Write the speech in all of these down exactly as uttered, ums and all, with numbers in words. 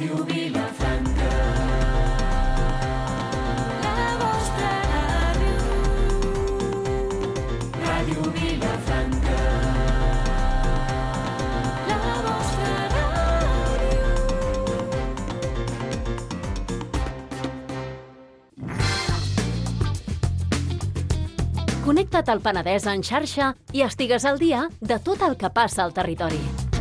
Ràdio Vilafranca. La vostra ràdio. Ràdio Vilafranca. La vostra ràdio. Connecta't al Penedès en xarxa i estigues al dia de tot el que passa al territori.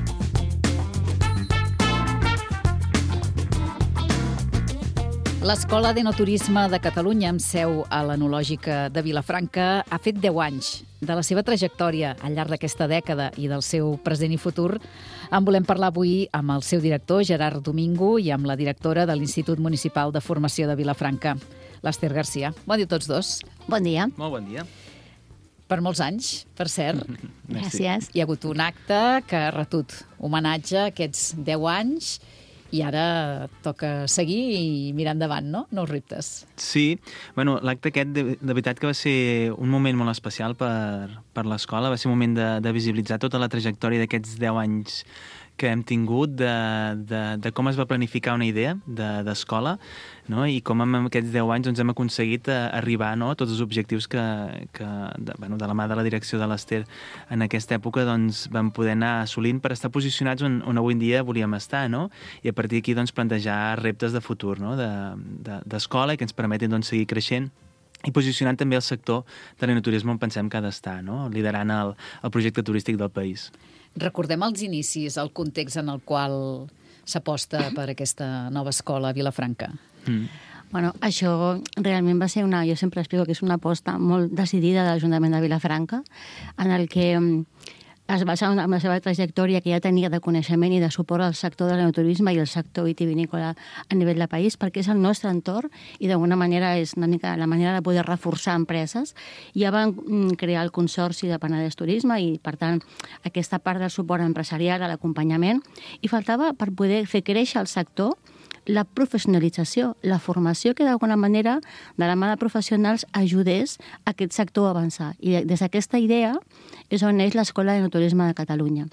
L'Escola d'Enoturisme de Catalunya, amb seu a l'Enològica de Vilafranca, ha fet deu anys. De la seva trajectòria al llarg d'aquesta dècada i del seu present i futur en volem parlar avui amb el seu director, Gerard Domingo, i amb la directora de l'Institut Municipal de Formació de Vilafranca, l'Ester Garcia. Bon dia a tots dos. Bon dia. Molt bon dia. Per molts anys, per cert. Gràcies. Hi ha hagut un acte que ha retut homenatge a aquests deu anys i ara toca seguir i mirar endavant, no? Nous reptes. Sí, bueno, l'acte aquest de, de veritat que va ser un moment molt especial per, per l'escola, va ser un moment de, de visibilitzar tota la trajectòria d'aquests deu anys que hem tingut, de, de, de com es va planificar una idea d'escola, no? I com en aquests deu anys doncs, hem aconseguit arribar, no? A tots els objectius que, que de, bueno, de la mà de la direcció de l'Ester en aquesta època doncs, vam poder anar assolint per estar posicionats on, on avui en dia volíem estar, no? I a partir d'aquí doncs, plantejar reptes de futur, no? d'escola de, de, i que ens permetin doncs, seguir creixent i posicionant també el sector de l'enoturisme on pensem que ha d'estar, no? Liderant el, el projecte turístic del país. Recordem els inicis, el context en el qual s'aposta per aquesta nova escola a Vilafranca. Mm. Bueno, això realment va ser una, jo sempre explico que és una aposta molt decidida de l'Ajuntament de Vilafranca, en el que es basa en la seva trajectòria que ja tenia de coneixement i de suport al sector de l'enoturisme i el sector vitivinícola a nivell de país, perquè és el nostre entorn i d'alguna manera és una mica la manera de poder reforçar empreses. Ja van crear el Consorci de Penedès Turisme i, per tant, aquesta part del suport empresarial, l'acompanyament, i faltava per poder fer créixer el sector la professionalització, la formació que d'alguna manera de la mà de professionals ajudés a aquest sector a avançar. I des d'aquesta idea és on neix l'Escola d'Enoturisme de Catalunya.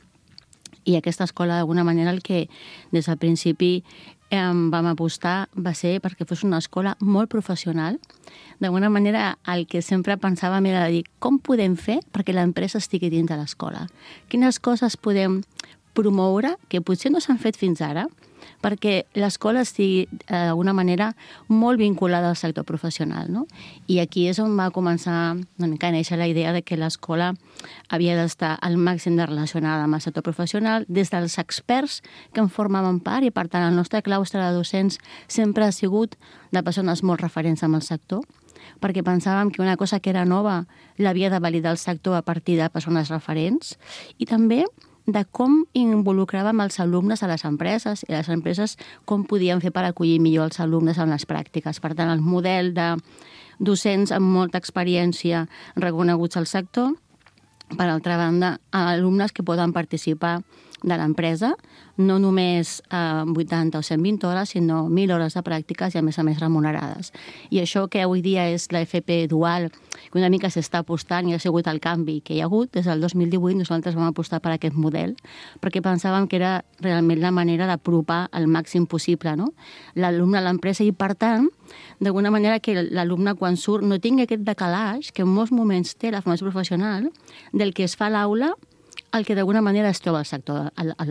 I aquesta escola, d'alguna manera, el que des del principi eh, vam apostar va ser perquè fos una escola molt professional. D'alguna manera, el que sempre pensàvem era de dir com podem fer perquè l'empresa estigui dins de l'escola. Quines coses podem promoure que potser no s'han fet fins ara, perquè l'escola estigui d'alguna manera molt vinculada al sector professional, no? I aquí és on va començar una mica a néixer la idea de que l'escola havia d'estar al màxim de relacionada amb el sector professional, des dels experts que en formaven part, i per tant el nostre claustre de docents sempre ha sigut de persones molt referents amb el sector, perquè pensàvem que una cosa que era nova l'havia de validar el sector a partir de persones referents, i també de com involucràvem els alumnes a les empreses i les empreses com podien fer per acollir millor els alumnes en les pràctiques. Per tant, el model de docents amb molta experiència reconeguts al sector, per altra banda, alumnes que poden participar de l'empresa, no només eh, vuitanta o cent vint hores, sinó mil hores de pràctiques i, a més a més, remunerades. I això que avui dia és la F P dual, que una mica s'està apostant i ha sigut el canvi que hi ha hagut, des del dos mil divuit nosaltres vam apostar per aquest model, perquè pensàvem que era realment la manera d'apropar al màxim possible, no? L'alumne a l'empresa i, per tant, d'alguna manera que l'alumne quan surt no tingui aquest decalaix que en molts moments té la formació professional del que es fa a l'aula el que d'alguna manera es troba al sector,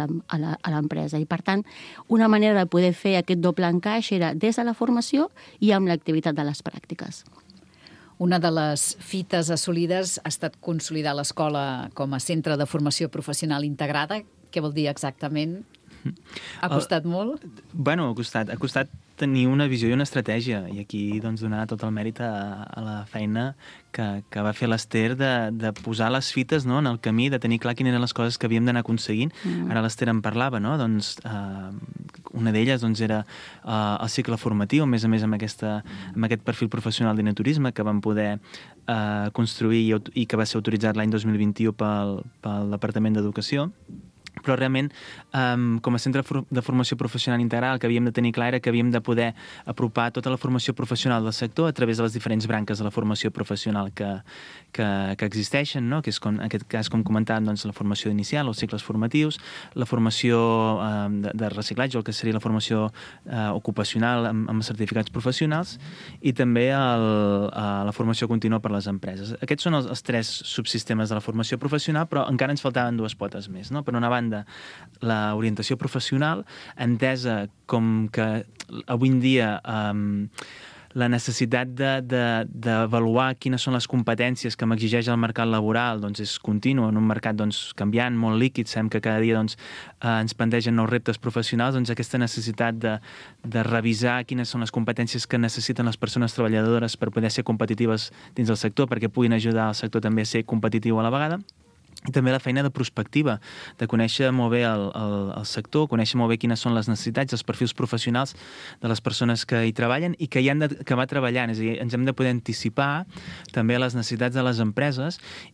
a l'empresa. I, per tant, una manera de poder fer aquest doble encaix era des de la formació i amb l'activitat de les pràctiques. Una de les fites assolides ha estat consolidar l'escola com a centre de formació professional integrada. Què vol dir exactament? Ha costat molt? Bueno, ha costat, ha costat tenir una visió i una estratègia, i aquí doncs, donar tot el mèrit a, a la feina que, que va fer l'Ester de, de posar les fites, no, en el camí, de tenir clar quines eren les coses que havíem d'anar aconseguint. Mm. Ara l'Ester en parlava, no? Doncs, eh, una d'elles doncs, era eh, el cicle formatiu, a més a més amb, aquesta, amb aquest perfil professional d'enoturisme que vam poder eh, construir i, i que va ser autoritzat l'any dos mil vint-i-u pel, pel Departament d'Educació. però realment, um, com a centre de formació professional integral, el que havíem de tenir clar era que havíem de poder apropar tota la formació professional del sector a través de les diferents branques de la formació professional que, que, que existeixen, no? Que és, com, en aquest cas, com comentàvem, doncs, la formació inicial, els cicles formatius, la formació um, de, de reciclatge, el que seria la formació uh, ocupacional amb, amb certificats professionals, i també el, uh, la formació contínua per les empreses. Aquests són els, els tres subsistemes de la formació professional, però encara ens faltaven dues potes més, no? Per una banda, l'orientació professional, entesa com que avui en dia um, la necessitat d'avaluar de, de, quines són les competències que m'exigeix el mercat laboral doncs és contínua, en un mercat doncs, canviant, molt líquid, sabem que cada dia doncs, eh, ens plantegen nous reptes professionals, doncs aquesta necessitat de, de revisar quines són les competències que necessiten les persones treballadores per poder ser competitives dins del sector, perquè puguin ajudar el sector també a ser competitiu a la vegada. I també la feina de prospectiva, de conèixer molt bé el, el, el sector, conèixer molt bé quines són les necessitats, els perfils professionals de les persones que hi treballen i que hi han d'acabar treballant. És a dir, ens hem de poder anticipar també a les necessitats de les empreses,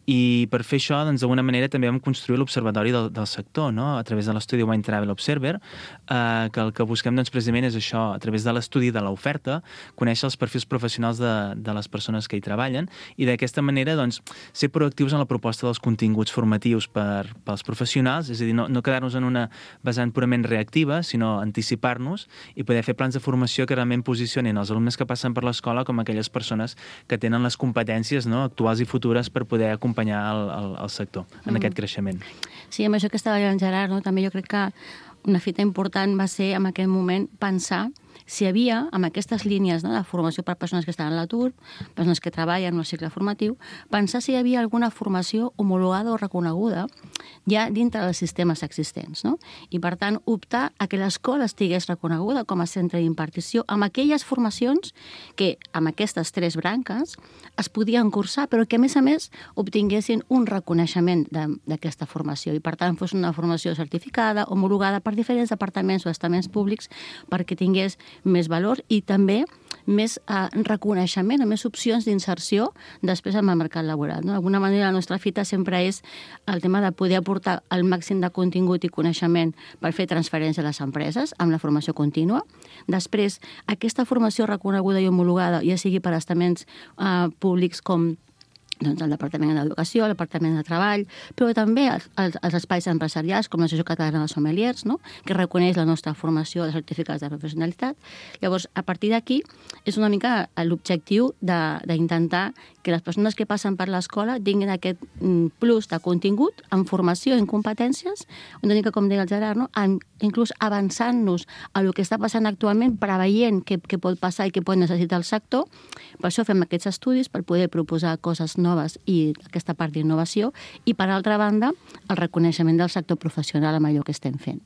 i per fer això, doncs, d'alguna manera també vam construir l'observatori del, del sector, no? A través de l'estudi Wine Travel Observer, eh, que el que busquem doncs, precisament és això, a través de l'estudi de l'oferta, conèixer els perfils professionals de, de les persones que hi treballen, i d'aquesta manera doncs, ser proactius en la proposta dels continguts formatius per, pels professionals, és a dir, no, no quedar-nos en una vessant purament reactiva, sinó anticipar-nos i poder fer plans de formació que realment posicionin els alumnes que passen per l'escola com aquelles persones que tenen les competències, no?, actuals i futures per poder acompanyar el, el, el sector en mm. aquest creixement. Sí, amb això que estava dient Gerard, no? També jo crec que una fita important va ser en aquell moment pensar si hi havia, amb aquestes línies, no, de formació per persones que estan a l'atur, persones que treballen en un cicle formatiu, pensar si hi havia alguna formació homologada o reconeguda ja dintre dels sistemes existents, no? I, per tant, optar a que l'escola estigués reconeguda com a centre d'impartició amb aquelles formacions que, amb aquestes tres branques, es podien cursar, però que, a més a més, obtinguessin un reconeixement d'aquesta formació i, per tant, fos una formació certificada, homologada per diferents departaments o estaments públics perquè tingués més valor i també més eh, reconeixement, més opcions d'inserció després amb el mercat laboral. No? D'alguna manera, la nostra fita sempre és el tema de poder aportar el màxim de contingut i coneixement per fer transferència a les empreses amb la formació contínua. Després, aquesta formació reconeguda i homologada, ja sigui per estaments eh, públics com doncs, el Departament d'Educació, el Departament de Treball, però també els, els, els espais empresarials, com l'Associació Catalana de Sommeliers, no? Que reconeix la nostra formació de certificats de professionalitat. Llavors, a partir d'aquí, és una mica l'objectiu d'intentar que les persones que passen per l'escola tinguin aquest plus de contingut en formació, en competències, una mica com deia el Gerard, no? En, inclús avançant-nos a el que està passant actualment, preveient què, què pot passar i què pot necessitar el sector. Per això fem aquests estudis, per poder proposar coses noves i aquesta part d'innovació, i, per altra banda, el reconeixement del sector professional amb allò que estem fent.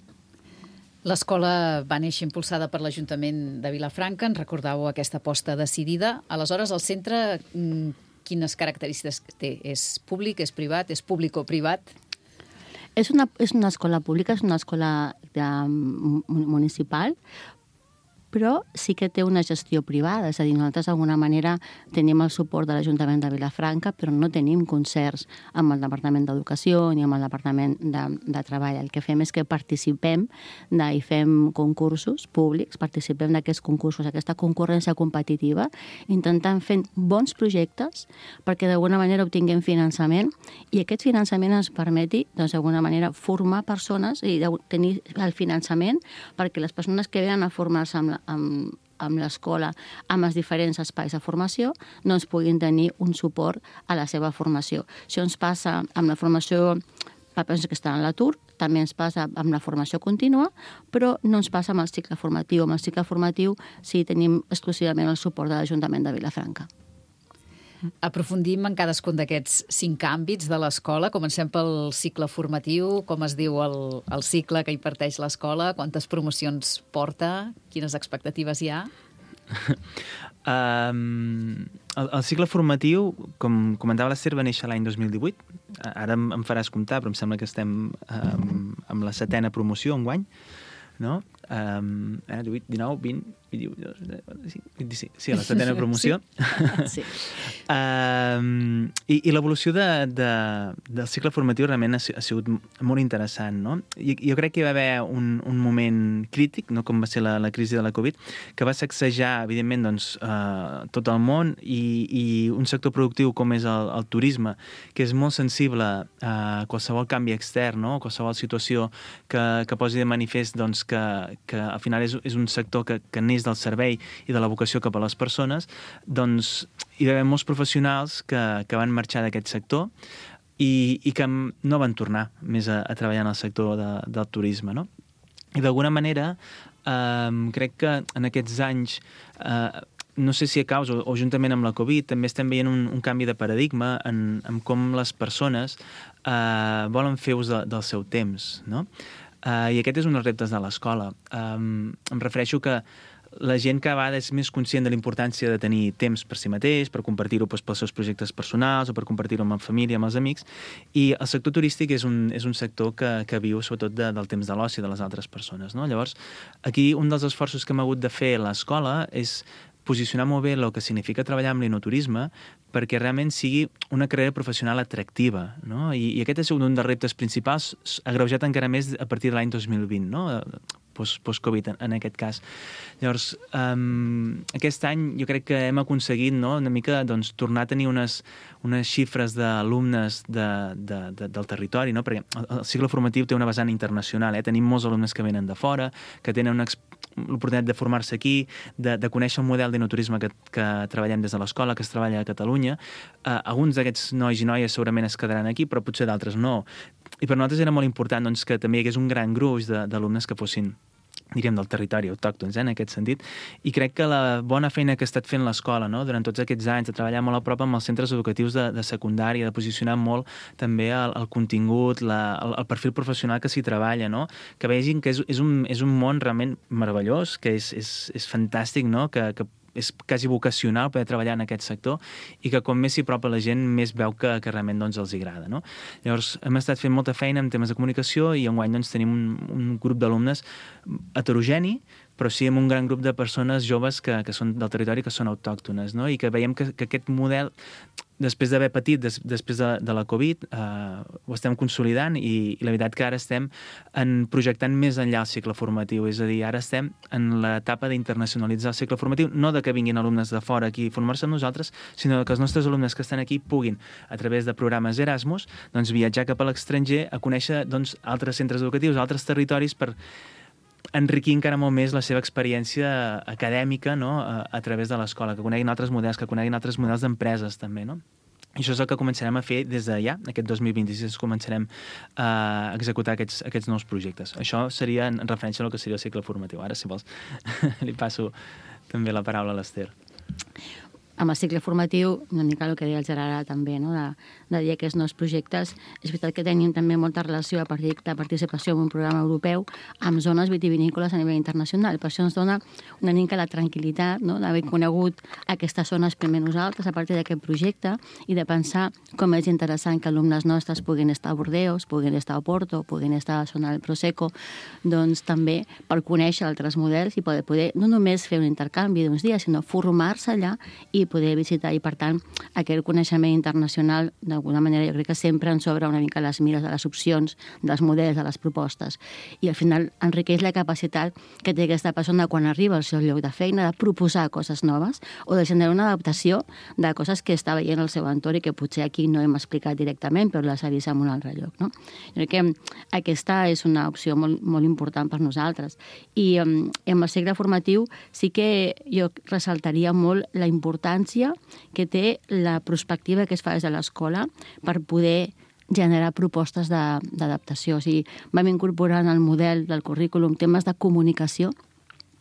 L'escola va néixer impulsada per l'Ajuntament de Vilafranca, en recordàveu aquesta aposta decidida. Aleshores, el centre, quines característiques té? És públic, és privat, és públic o privat? És una, és una escola pública, és una escola de, municipal, però sí que té una gestió privada, és a dir, nosaltres d'alguna manera tenim el suport de l'Ajuntament de Vilafranca, però no tenim concerts amb el Departament d'Educació ni amb el Departament de, de Treball. El que fem és que participem de, i fem concursos públics, participem d'aquests concursos, aquesta concurrència competitiva, intentant fer bons projectes perquè d'alguna manera obtinguem finançament i aquest finançament ens permeti, doncs, d'alguna manera, formar persones i tenir el finançament perquè les persones que venen a formar-se amb la amb, amb l'escola, amb els diferents espais de formació, no ens puguin tenir un suport a la seva formació. Això ens passa amb la formació per persones que estan a l'atur, també ens passa amb la formació contínua, però no ens passa amb el cicle formatiu. Amb el cicle formatiu sí tenim exclusivament el suport de l'Ajuntament de Vilafranca. Aprofundim en cadascun d'aquests cinc àmbits de l'escola. Comencem pel cicle formatiu. Com es diu el, el cicle que imparteix l'escola? Quantes promocions porta? Quines expectatives hi ha? um, el, el cicle formatiu, com comentava l'Ester, va néixer l'any dos mil divuit. Ara em, em faràs comptar, però em sembla que estem um, amb la setena promoció enguany. No? Um, eh, divuit, dinou, vint, vint-i-cinc, sí, a la setena promoció. Sí. um, I, i l'evolució de, de, del cicle formatiu realment ha, ha sigut molt interessant, no? I, jo crec que hi va haver un, un moment crític, no? Com va ser la, la crisi de la Covid, que va sacsejar, evidentment, doncs, uh, tot el món i, i un sector productiu com és el, el turisme, que és molt sensible a qualsevol canvi extern, no? Qualsevol situació que, que posi de manifest doncs, que, que al final és, és un sector que, que neix del servei i de la vocació cap a les persones, doncs hi va haver molts professionals que, que van marxar d'aquest sector i, i que no van tornar més a, a treballar en el sector de, del turisme, no? I d'alguna manera eh, crec que en aquests anys eh, no sé si a causa o, o juntament amb la Covid també estem veient un, un canvi de paradigma en, en com les persones eh, volen fer ús de, del seu temps, no? Uh, I aquest és un dels reptes de l'escola. Um, em refereixo que la gent cada vegada és més conscient de la importància de tenir temps per si mateix, per compartir-ho doncs, pels seus projectes personals o per compartir-ho amb la família, amb els amics, i el sector turístic és un, és un sector que, que viu sobretot de, del temps de l'oci de les altres persones, no? Llavors, aquí un dels esforços que hem hagut de fer a l'escola és posicionar molt bé el que significa treballar amb l'enoturisme perquè realment sigui una carrera professional atractiva, no? I, i aquest ha sigut un dels reptes principals, agreujat encara més a partir de l'any dos mil vint, no? Post-Covid, en, en aquest cas. Llavors, um, aquest any jo crec que hem aconseguit, no?, una mica doncs, tornar a tenir unes, unes xifres d'alumnes de, de, de, del territori, no? Perquè el, el cicle formatiu té una vessant internacional, eh? Tenim molts alumnes que venen de fora, que tenen una l'oportunitat de formar-se aquí, de, de conèixer el model d'enoturisme que, que treballem des de l'escola, que es treballa a Catalunya. Uh, alguns d'aquests nois i noies segurament es quedaran aquí, però potser d'altres no. I per nosaltres era molt important doncs, que també hi hagués un gran gruix d'alumnes que fossin, diríem, del territori autòctons, eh, en aquest sentit. I crec que la bona feina que ha estat fent l'escola, no?, durant tots aquests anys, de treballar molt a prop amb els centres educatius de, de secundària, de posicionar molt també el, el contingut, la, el, el perfil professional que s'hi treballa, no?, que vegin que és, és, un, és un món realment meravellós, que és, és, és fantàstic, no?, que, que és quasi vocacional poder treballar en aquest sector i que com més s'hi apropa la gent, més veu que, que realment doncs, els agrada, no? Llavors, hem estat fent molta feina en temes de comunicació i enguany doncs, tenim un, un grup d'alumnes heterogeni, però sí amb un gran grup de persones joves que, que són del territori, que són autòctones, no? I que veiem que, que aquest model, després d'haver patit, des, després de, de la Covid, eh, ho estem consolidant i, i la veritat que ara estem en projectant més enllà el cicle formatiu, és a dir, ara estem en l'etapa d'internacionalitzar el cicle formatiu, no de que vinguin alumnes de fora aquí a formar-se amb nosaltres, sinó que els nostres alumnes que estan aquí puguin, a través de programes Erasmus, doncs, viatjar cap a l'estranger a conèixer doncs, altres centres educatius, altres territoris per enriquir encara molt més la seva experiència acadèmica, no?, a, a través de l'escola, que coneguin altres models, que coneguin altres models d'empreses també, no? I això és el que començarem a fer des de ja, aquest dos mil vint-i-sis començarem a executar aquests, aquests nous projectes. Això seria en referència al que seria el cicle formatiu. Ara, si vols, li passo també la paraula a l'Ester. Amb el cicle formatiu, una mica el que deia el Gerard també, no? de, de dir aquests nous projectes. És veritat que tenim també molta relació a partir de participació en un programa europeu amb zones vitivinícoles a nivell internacional. Per això ens dona una mica la tranquil·litat, no?, d'haver conegut aquestes zones primer nosaltres a partir d'aquest projecte i de pensar com és interessant que alumnes nostres puguin estar a Bordeus, puguin estar a Porto, puguin estar a la zona del Prosecco, doncs també per conèixer altres models i poder, poder no només fer un intercanvi d'uns dies, sinó formar-se allà i poder visitar, i per tant aquest coneixement internacional d'alguna manera jo crec que sempre ens obre una mica les mires de les opcions, dels models, de les propostes, i al final enriqueix la capacitat que té aquesta persona quan arriba al seu lloc de feina de proposar coses noves o de generar una adaptació de coses que està veient al seu entorn i que potser aquí no hem explicat directament però les ha vist en un altre lloc, no? Jo crec que aquesta és una opció molt, molt important per nosaltres i um, en el cicle formatiu sí que jo ressaltaria molt la importància que té la prospectiva que es fa des de l'escola per poder generar propostes d'adaptació. O sigui, vam incorporar en el model del currículum temes de comunicació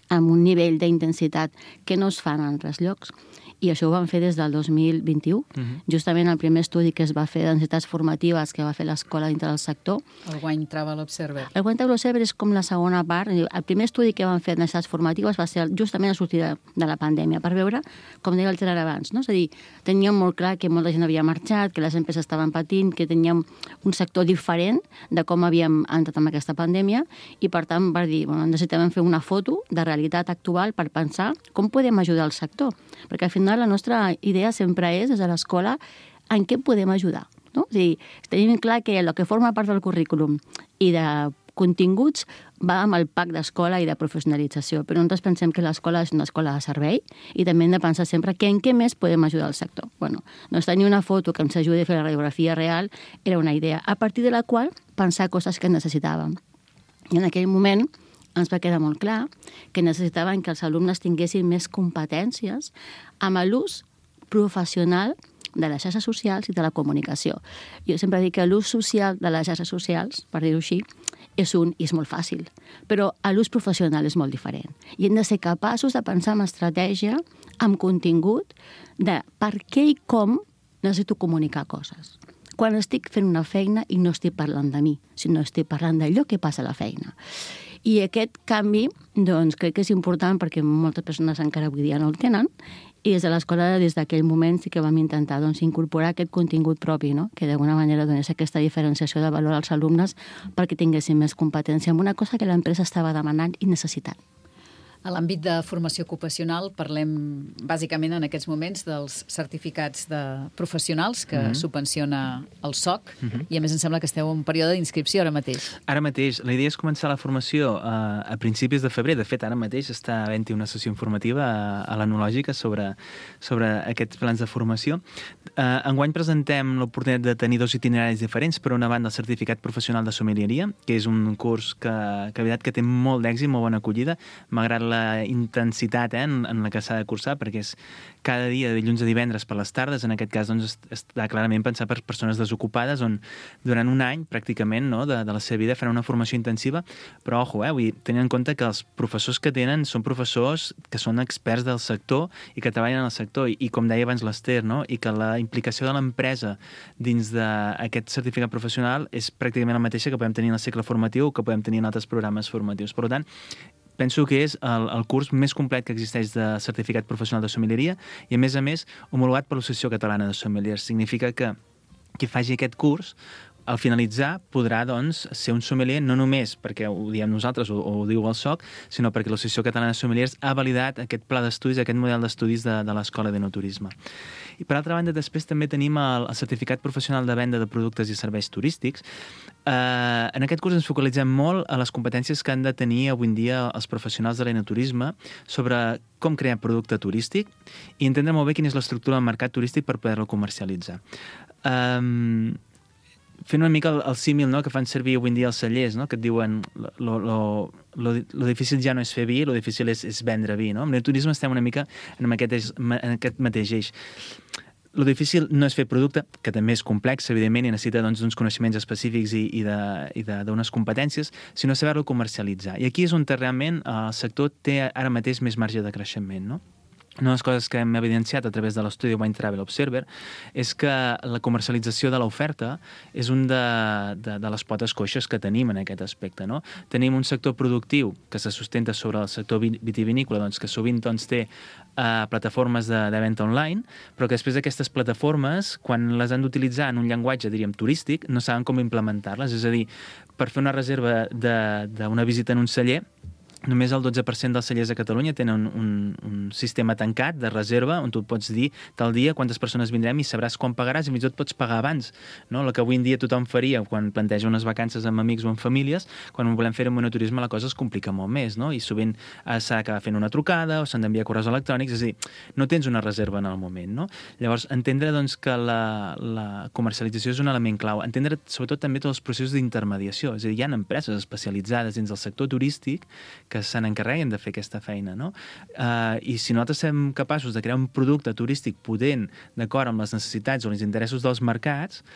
amb un nivell d'intensitat que no es fan en altres llocs. I això ho van fer des del dos mil vint-i-u. Uh-huh. Justament el primer estudi que es va fer de necessitats formatives que va fer l'escola dintre del sector. El Wine Travel Observer. El Wine Travel Observer és com la segona part. El primer estudi que van fer de necessitats formatives va ser justament a sortir de, de la pandèmia, per veure, com deia el Gerard abans, no? És a dir, teníem molt clar que molta gent havia marxat, que les empreses estaven patint, que teníem un sector diferent de com havíem entrat amb aquesta pandèmia i, per tant, va dir, bueno, necessitem fer una foto de realitat actual per pensar com podem ajudar el sector. Perquè al final la nostra idea sempre és, des de l'escola, en què podem ajudar. No? És a dir, tenim clar que el que forma part del currículum i de continguts va amb el pack d'escola i de professionalització, però nosaltres pensem que l'escola és una escola de servei i també hem de pensar sempre que en què més podem ajudar el sector. Bueno, doncs tenir una foto que ens ajudi a fer la radiografia real era una idea, a partir de la qual pensar coses que necessitàvem. I en aquell moment ens va quedar molt clar que necessitaven que els alumnes tinguessin més competències amb l'ús professional de les xarxes socials i de la comunicació. Jo sempre dic que l'ús social de les xarxes socials, per dir-ho així, és un i és molt fàcil, però l'ús professional és molt diferent. I hem de ser capaços de pensar en estratègia, amb contingut, de per què i com necessito comunicar coses. Quan estic fent una feina i no estic parlant de mi, sinó estic parlant d'allò que passa a la feina. I aquest canvi, doncs, crec que és important perquè moltes persones encara avui dia no el tenen, i des de l'escola, des d'aquell moment, sí que vam intentar doncs, incorporar aquest contingut propi, no? Que d'alguna manera donés aquesta diferenciació de valor als alumnes perquè tinguessin més competència en una cosa que l'empresa estava demanant i necessitant. A l'àmbit de formació ocupacional parlem bàsicament en aquests moments dels certificats de professionals que uh-huh. subvenciona el S O C uh-huh. i a més em sembla que esteu en un període d'inscripció ara mateix. Ara mateix. La idea és començar la formació a, a principis de febrer. De fet, ara mateix està havent-hi una sessió informativa a, a l'Enològica sobre, sobre aquests plans de formació. Uh, enguany presentem l'oportunitat de tenir dos itineraris diferents. Per una banda, el certificat professional de sommelieria, que és un curs que, que, veritat, que té molt d'èxit, molt bona acollida, malgrat la intensitat eh, en, en la que s'ha de cursar, perquè és cada dia, de dilluns a divendres per les tardes. En aquest cas, doncs, està clarament pensat per persones desocupades on durant un any, pràcticament, no, de, de la seva vida faran una formació intensiva, però, ojo, eh, vull tenir en compte que els professors que tenen són professors que són experts del sector i que treballen en el sector, i, i com deia abans l'Ester, no, i que la implicació de l'empresa dins d'aquest certificat professional és pràcticament la mateixa que podem tenir en el cicle formatiu o que podem tenir en altres programes formatius. Per tant, penso que és el, el curs més complet que existeix de certificat professional de sommelieria i, a més a més, homologat per l'Associació Catalana de Sommeliers. Significa que qui faci aquest curs, al finalitzar, podrà doncs, ser un sommelier no només perquè ho diem nosaltres o, o ho diu el S O C, sinó perquè l'Associació Catalana de Sommeliers ha validat aquest pla d'estudis, aquest model d'estudis de, de l'Escola d'Enoturisme. I, per altra banda, després també tenim el, el certificat professional de venda de productes i serveis turístics. Eh, en aquest curs ens focalitzem molt a les competències que han de tenir avui en dia els professionals de l'enoturisme sobre com crear producte turístic i entendre molt bé quina és l'estructura del mercat turístic per poder-lo comercialitzar. Eh, fent una mica el, el símil, no?, que fan servir avui en dia els cellers, no?, que et diuen lo, lo, lo, lo difícil ja no és fer vi, lo difícil és, és vendre vi, no? Amb el turisme estem una mica en aquest, en aquest mateix eix. Lo difícil no és fer producte, que també és complex, evidentment, i necessita doncs, uns coneixements específics i, i d'unes competències, sinó saber-lo comercialitzar. I aquí és on realment el sector té ara mateix més marge de creixement, no? Una de les coses que hem evidenciat a través de l'estudi Wine Travel Observer és que la comercialització de l'oferta és un de, de, de les potes coixes que tenim en aquest aspecte, no? Tenim un sector productiu que se sustenta sobre el sector vitivinícola, doncs, que sovint doncs, té uh, plataformes de, de venda online, però que després d'aquestes plataformes, quan les han d'utilitzar en un llenguatge, diríem, turístic, no saben com implementar-les. És a dir, per fer una reserva d'una visita en un celler, només el dotze per cent dels cellers a Catalunya tenen un, un sistema tancat de reserva on tu pots dir tal dia quantes persones vindrem i sabràs quan pagaràs i fins i tot pots pagar abans, no? El que avui en dia tothom faria quan planteja unes vacances amb amics o amb famílies, quan volem fer un enoturisme la cosa es complica molt més, no? I sovint s'ha d'acabar fent una trucada o s'han d'enviar correus electrònics, és a dir, no tens una reserva en el moment, no? Llavors, entendre doncs, que la, la comercialització és un element clau, entendre sobretot també tots els processos d'intermediació, és a dir, hi ha empreses especialitzades dins del sector turístic que se n'encarreguen de fer aquesta feina, no? Uh, I si nosaltres som capaços de crear un producte turístic potent d'acord amb les necessitats o els interessos dels mercats,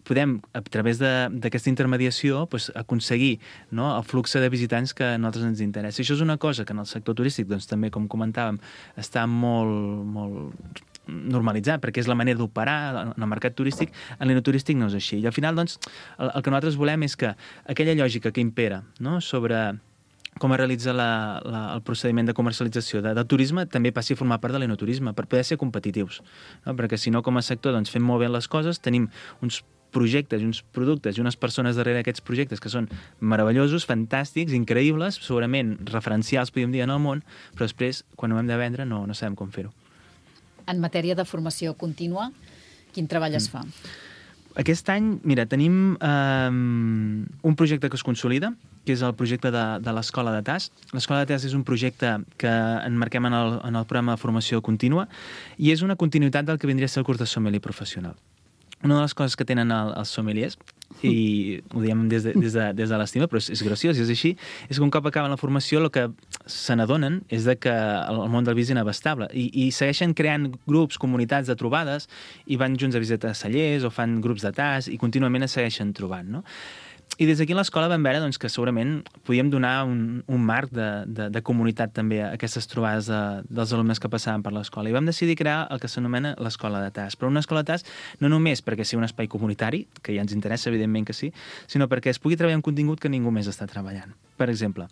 podem, a través d'aquesta intermediació, doncs, aconseguir, no, el flux de visitants que a nosaltres ens interessa. I això és una cosa que en el sector turístic, doncs, també, com comentàvem, està molt, molt normalitzat, perquè és la manera d'operar en el mercat turístic. En l'enoturístic no és així. I al final, doncs, el, el que nosaltres volem és que aquella lògica que impera, no, sobre com es realitza la, la, el procediment de comercialització de, de turisme també passi a formar part de l'enoturisme, per poder ser competitius. No? Perquè si no, com a sector, doncs, fem molt bé les coses, tenim uns projectes i uns productes i unes persones darrere d'aquests projectes que són meravellosos, fantàstics, increïbles, segurament referencials, podríem dir, en el món, però després, quan ho hem de vendre, no, no sabem com fer-ho. En matèria de formació contínua, quin treball es fa? Aquest any, mira, tenim eh, un projecte que es consolida, que és el projecte de, de l'Escola de T A S. L'Escola de T A S és un projecte que enmarquem en el, en el programa de formació contínua i és una continuïtat del que vindria a ser el curs de sommelier professional. Una de les coses que tenen el, els sommeliers, i ho diem des de, des de, des de l'estima, però és, és graciós i és així, és que un cop acaben la formació el que se n'adonen és de que el món del vi és inabastable i, i segueixen creant grups, comunitats de trobades i van junts a visitar cellers o fan grups de tas i contínuament es segueixen trobant, no? I des d'aquí a l'escola vam veure doncs, que segurament podíem donar un, un marc de, de, de comunitat també a aquestes trobades de, dels alumnes que passaven per l'escola. I vam decidir crear el que s'anomena l'Escola de T A S. Però una escola de T A S no només perquè sigui un espai comunitari, que ja ens interessa, evidentment que sí, sinó perquè es pugui treballar un contingut que ningú més està treballant. Per exemple,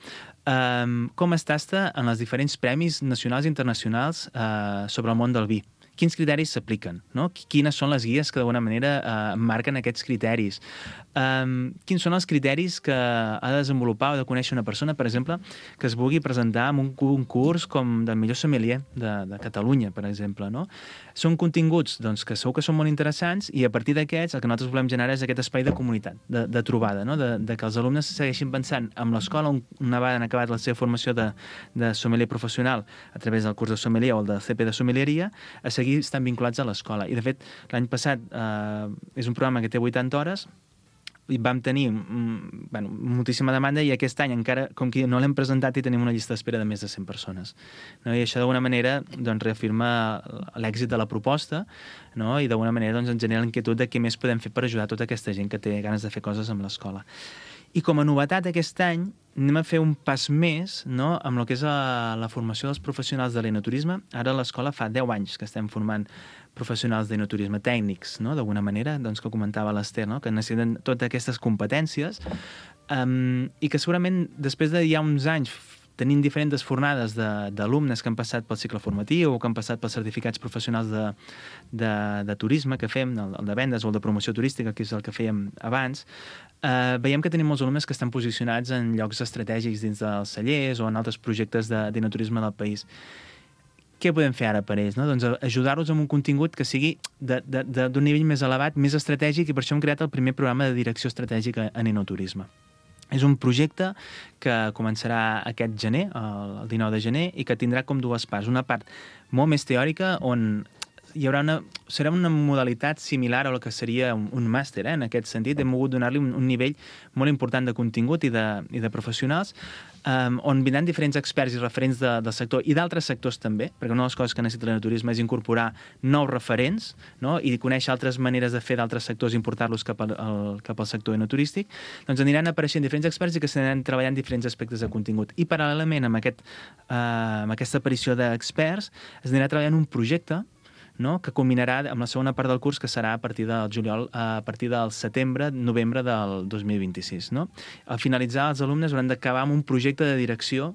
um, com es tasta en els diferents premis nacionals i internacionals uh, sobre el món del vi? Quins criteris s'apliquen, no? Quines són les guies que d'alguna manera eh, marquen aquests criteris? Um, quins són els criteris que ha de desenvolupar o de conèixer una persona, per exemple, que es vulgui presentar en un concurs com del millor sommelier de, de Catalunya, per exemple, no? Són continguts doncs, que segur que són molt interessants i a partir d'aquests el que nosaltres volem generar és aquest espai de comunitat, de, de trobada, no? de, de que els alumnes segueixin pensant amb l'escola, una vegada han acabat la seva formació de, de sommelier professional a través del curs de sommelier o el de C P de sommelieria, a seguir estan vinculats a l'escola. I, de fet, l'any passat eh, és un programa que té vuitanta hores i vam tenir mm, bueno, moltíssima demanda i aquest any encara, com que no l'hem presentat, i tenim una llista d'espera de més de cent persones. No? I això d'alguna manera doncs, reafirma l'èxit de la proposta, no? I d'alguna manera doncs, ens genera l'inquietud de què més podem fer per ajudar tota aquesta gent que té ganes de fer coses amb l'escola. I com a novetat aquest any anem a fer un pas més, no?, amb el que és la, la formació dels professionals de l'enoturisme. Ara a l'escola fa deu anys que estem formant professionals d'enoturisme tècnics, no?, d'alguna manera, doncs, que comentava l'Ester, no?, que necessiten totes aquestes competències um, i que segurament després de ja uns anys tenint diferents fornades d'alumnes que han passat pel cicle formatiu o que han passat pels certificats professionals de, de, de turisme que fem, el, el de vendes o el de promoció turística, que és el que fèiem abans, eh, veiem que tenim molts alumnes que estan posicionats en llocs estratègics dins dels cellers o en altres projectes d'enoturisme del país. Què podem fer ara per ells? No? Doncs ajudar-los amb un contingut que sigui d'un nivell més elevat, més estratègic, i per això hem creat el primer programa de direcció estratègica en enoturisme. És un projecte que començarà aquest gener, el dinou de gener, i que tindrà com dues parts. Una part molt més teòrica, on hi haurà una, serà una modalitat similar a el que seria un, un màster, eh? En aquest sentit. Hem volgut donar-li un, un nivell molt important de contingut i de, i de professionals, um, on vindran diferents experts i referents de, del sector i d'altres sectors també, perquè una de les coses que necessita l'enoturisme és incorporar nous referents, no?, i conèixer altres maneres de fer d'altres sectors i importar-los cap, al, cap al sector enoturístic. Doncs aniran apareixent diferents experts i que s'aniran treballant diferents aspectes de contingut. I paral·lelament amb, aquest, uh, amb aquesta aparició d'experts es anirà treballant un projecte, no?, que culminarà amb la segona part del curs, que serà a partir del juliol, a partir del setembre, novembre del dos mil vint-i-sis. No? Al finalitzar, els alumnes hauran d'acabar amb un projecte de direcció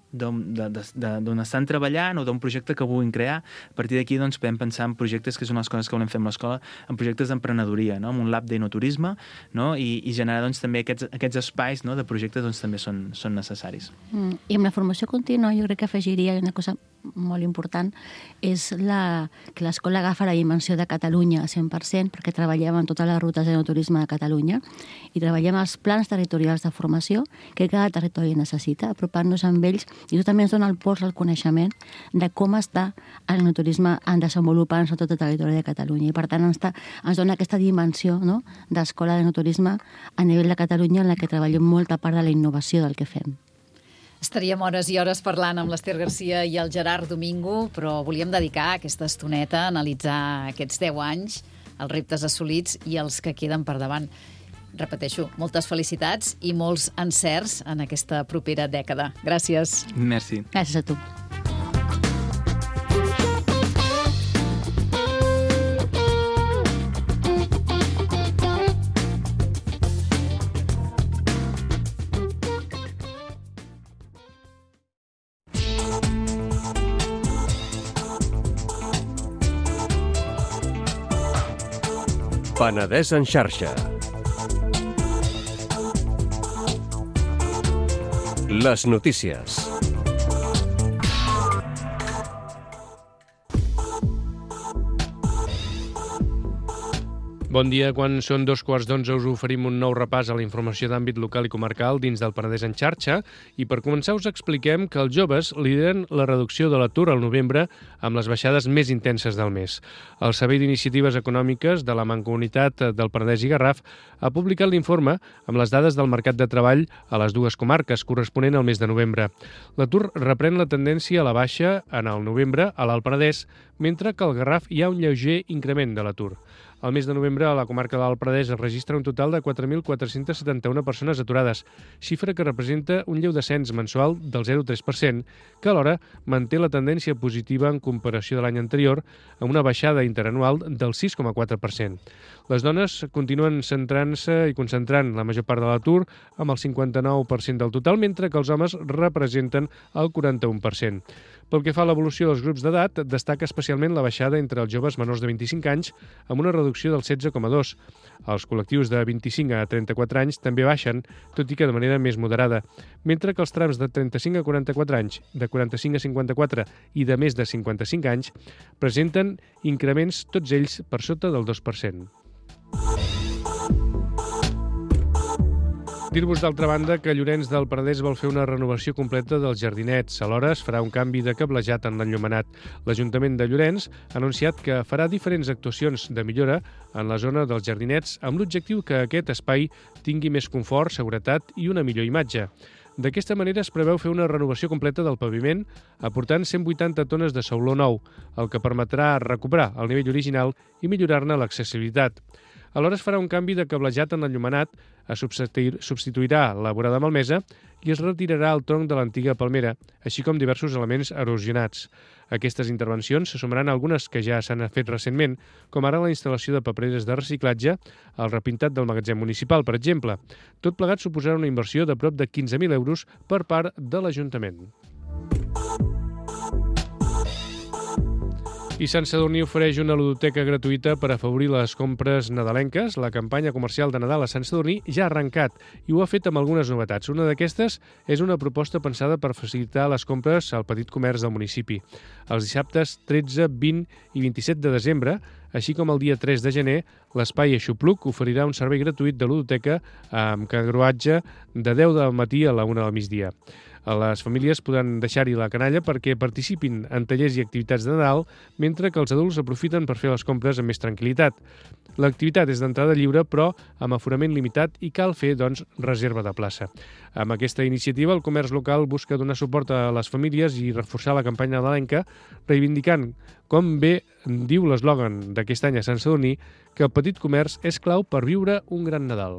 d'on estan treballant o d'un projecte que vulguin crear. A partir d'aquí doncs, podem pensar en projectes, que són les coses que volem fer amb l'escola, en projectes d'emprenedoria, no?, amb un lab d'enoturisme, no?, i, i generar doncs, també aquests, aquests espais, no?, de projectes doncs, també són, són necessaris. Mm. I amb la formació contínua jo crec que afegiria una cosa molt important, és la, que l'escola agafa la dimensió de Catalunya a cent per cent, perquè treballem en totes les rutes d'enoturisme de Catalunya i treballem els plans territorials de formació que cada territori necessita, apropant-nos amb ells, i això també ens dona el pols al coneixement de com està l'enoturisme en desenvolupant en tot el territori de Catalunya. I per tant ens, ens dona aquesta dimensió, no?, d'escola d'enoturisme a nivell de Catalunya, en la que treballem molta part de la innovació del que fem. Estaríem hores i hores parlant amb l'Ester Garcia i el Gerard Domingo, però volíem dedicar aquesta estoneta a analitzar aquests deu anys els reptes assolits i els que queden per davant. Repeteixo, moltes felicitats i molts encerts en aquesta propera dècada. Gràcies. Merci. Gràcies a tu. Penedès en xarxa. Les notícies. Bon dia. Quan són dos quarts d'onze us oferim un nou repàs a la informació d'àmbit local i comarcal dins del Penedès en xarxa i per començar us expliquem que els joves lideren la reducció de l'atur al novembre amb les baixades més intenses del mes. El Servei d'Iniciatives Econòmiques de la Mancomunitat del Penedès i Garraf ha publicat l'informe amb les dades del mercat de treball a les dues comarques corresponent al mes de novembre. L'atur reprèn la tendència a la baixa en el novembre a l'Alt Penedès, mentre que al Garraf hi ha un lleuger increment de l'atur. Al mes de novembre, a la comarca de l'Alt Penedès es registra un total de quatre mil quatre-cents setanta-una persones aturades, xifra que representa un lleu descens mensual del zero coma tres per cent, que alhora manté la tendència positiva en comparació de l'any anterior, amb una baixada interanual del sis coma quatre per cent. Les dones continuen centrant-se i concentrant la major part de l'atur, amb el cinquanta-nou per cent del total, mentre que els homes representen el quaranta-u per cent. Pel que fa a l'evolució dels grups d'edat, destaca especialment la baixada entre els joves menors de vint-i-cinc anys, amb una reducció del setze coma dos. Els col·lectius de vint-i-cinc a trenta-quatre anys també baixen, tot i que de manera més moderada, mentre que els trams de trenta-cinc a quaranta-quatre anys, de quaranta-cinc a cinquanta-quatre i de més de cinquanta-cinc anys presenten increments tots ells per sota del dos per cent. Dir-vos, d'altra banda, que Llorenç del Penedès vol fer una renovació completa dels jardinets. Alhora es farà un canvi de cablejat en l'enllumenat. L'Ajuntament de Llorenç ha anunciat que farà diferents actuacions de millora en la zona dels jardinets amb l'objectiu que aquest espai tingui més confort, seguretat i una millor imatge. D'aquesta manera es preveu fer una renovació completa del paviment, aportant cent vuitanta tones de sauló nou, el que permetrà recuperar el nivell original i millorar-ne l'accessibilitat. Alhora es farà un canvi de cablejat en l'enllumenat, es substituirà la vorada malmesa i es retirarà el tronc de l'antiga palmera, així com diversos elements erosionats. Aquestes intervencions se sumaran a algunes que ja s'han fet recentment, com ara la instal·lació de papereres de reciclatge, el repintat del magatzem municipal, per exemple. Tot plegat suposarà una inversió de prop de quinze mil euros per part de l'Ajuntament. I Sant Sadurní ofereix una ludoteca gratuïta per afavorir les compres nadalenques. La campanya comercial de Nadal a Sant Sadurní ja ha arrencat i ho ha fet amb algunes novetats. Una d'aquestes és una proposta pensada per facilitar les compres al petit comerç del municipi. Els dissabtes tretze, vint i vint-i-set de desembre, així com el dia tres de gener, l'Espai Aixopluc oferirà un servei gratuït de ludoteca amb carruatge de deu del matí a la una del migdia. Les famílies podran deixar-hi la canalla perquè participin en tallers i activitats de Nadal, mentre que els adults aprofiten per fer les compres amb més tranquil·litat. L'activitat és d'entrada lliure, però amb aforament limitat i cal fer, doncs, reserva de plaça. Amb aquesta iniciativa, el comerç local busca donar suport a les famílies i reforçar la campanya nadalenca, reivindicant, com bé diu l'eslògan d'aquest any a Sant Sadurní, que el petit comerç és clau per viure un gran Nadal.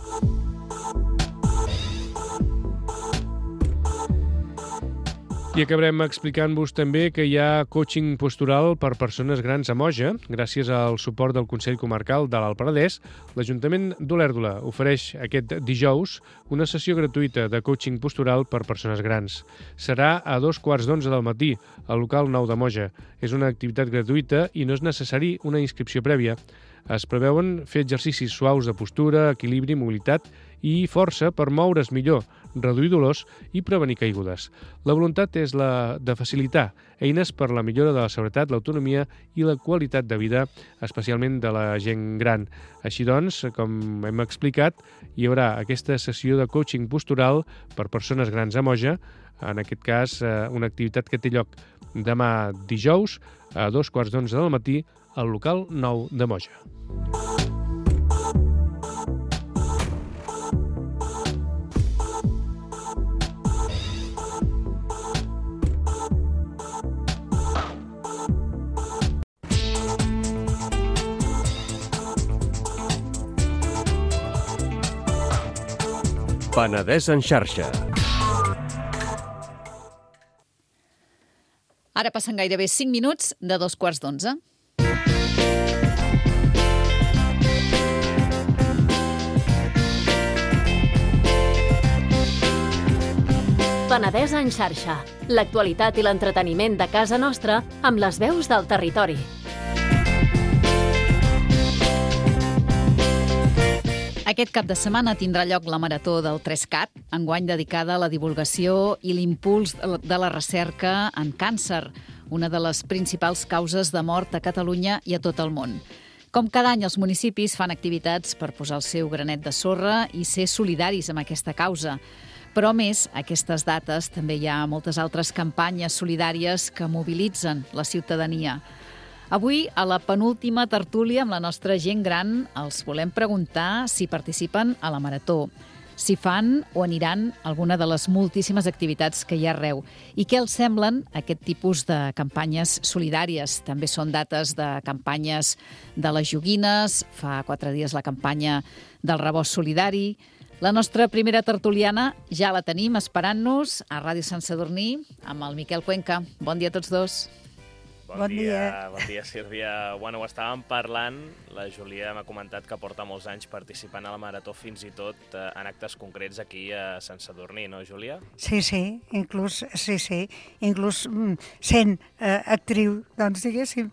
I acabarem explicant-vos també que hi ha coaching postural per persones grans a Moja. Gràcies al suport del Consell Comarcal de l'Alt Penedès, l'Ajuntament d'Olèrdola ofereix aquest dijous una sessió gratuïta de coaching postural per persones grans. Serà a dos quarts d'onze del matí, al local nou de Moja. És una activitat gratuïta i no és necessari una inscripció prèvia. Es preveuen fer exercicis suaus de postura, equilibri, mobilitat i força per moure's millor, reduir dolors i prevenir caigudes. La voluntat és la de facilitar eines per la millora de la seguretat, l'autonomia i la qualitat de vida, especialment de la gent gran. Així doncs, com hem explicat, hi haurà aquesta sessió de coaching postural per persones grans a Moja, en aquest cas una activitat que té lloc demà dijous a dos quarts d'onze del matí al local nou de Moja. Penedès en xarxa. Ara passen gairebé cinc minuts de dos quarts d'onze. Penedès en xarxa. L'actualitat i l'entreteniment de casa nostra amb les veus del territori. Aquest cap de setmana tindrà lloc la Marató del tres cat, enguany dedicada a la divulgació i l'impuls de la recerca en càncer, una de les principals causes de mort a Catalunya i a tot el món. Com cada any, els municipis fan activitats per posar el seu granet de sorra i ser solidaris amb aquesta causa. Però, a més, a aquestes dates també hi ha moltes altres campanyes solidàries que mobilitzen la ciutadania. Avui, a la penúltima tertúlia amb la nostra gent gran, els volem preguntar si participen a la Marató, si fan o aniran a alguna de les moltíssimes activitats que hi ha arreu i què els semblen aquest tipus de campanyes solidàries. També són dates de campanyes de les joguines, fa quatre dies la campanya del rebost solidari. La nostra primera tertuliana ja la tenim esperant-nos a Ràdio Sant Sadurní amb el Miquel Cuenca. Bon dia a tots dos. Bon, bon dia. dia. Bon dia, Sílvia. Bueno, ho estàvem parlant. La Júlia m'ha comentat que porta molts anys participant a la Marató, fins i tot eh, en actes concrets aquí a Sant Sadurní, no, Júlia? Sí, sí, inclús, sí, sí, inclús mm, sent eh, actriu, doncs diguéssim.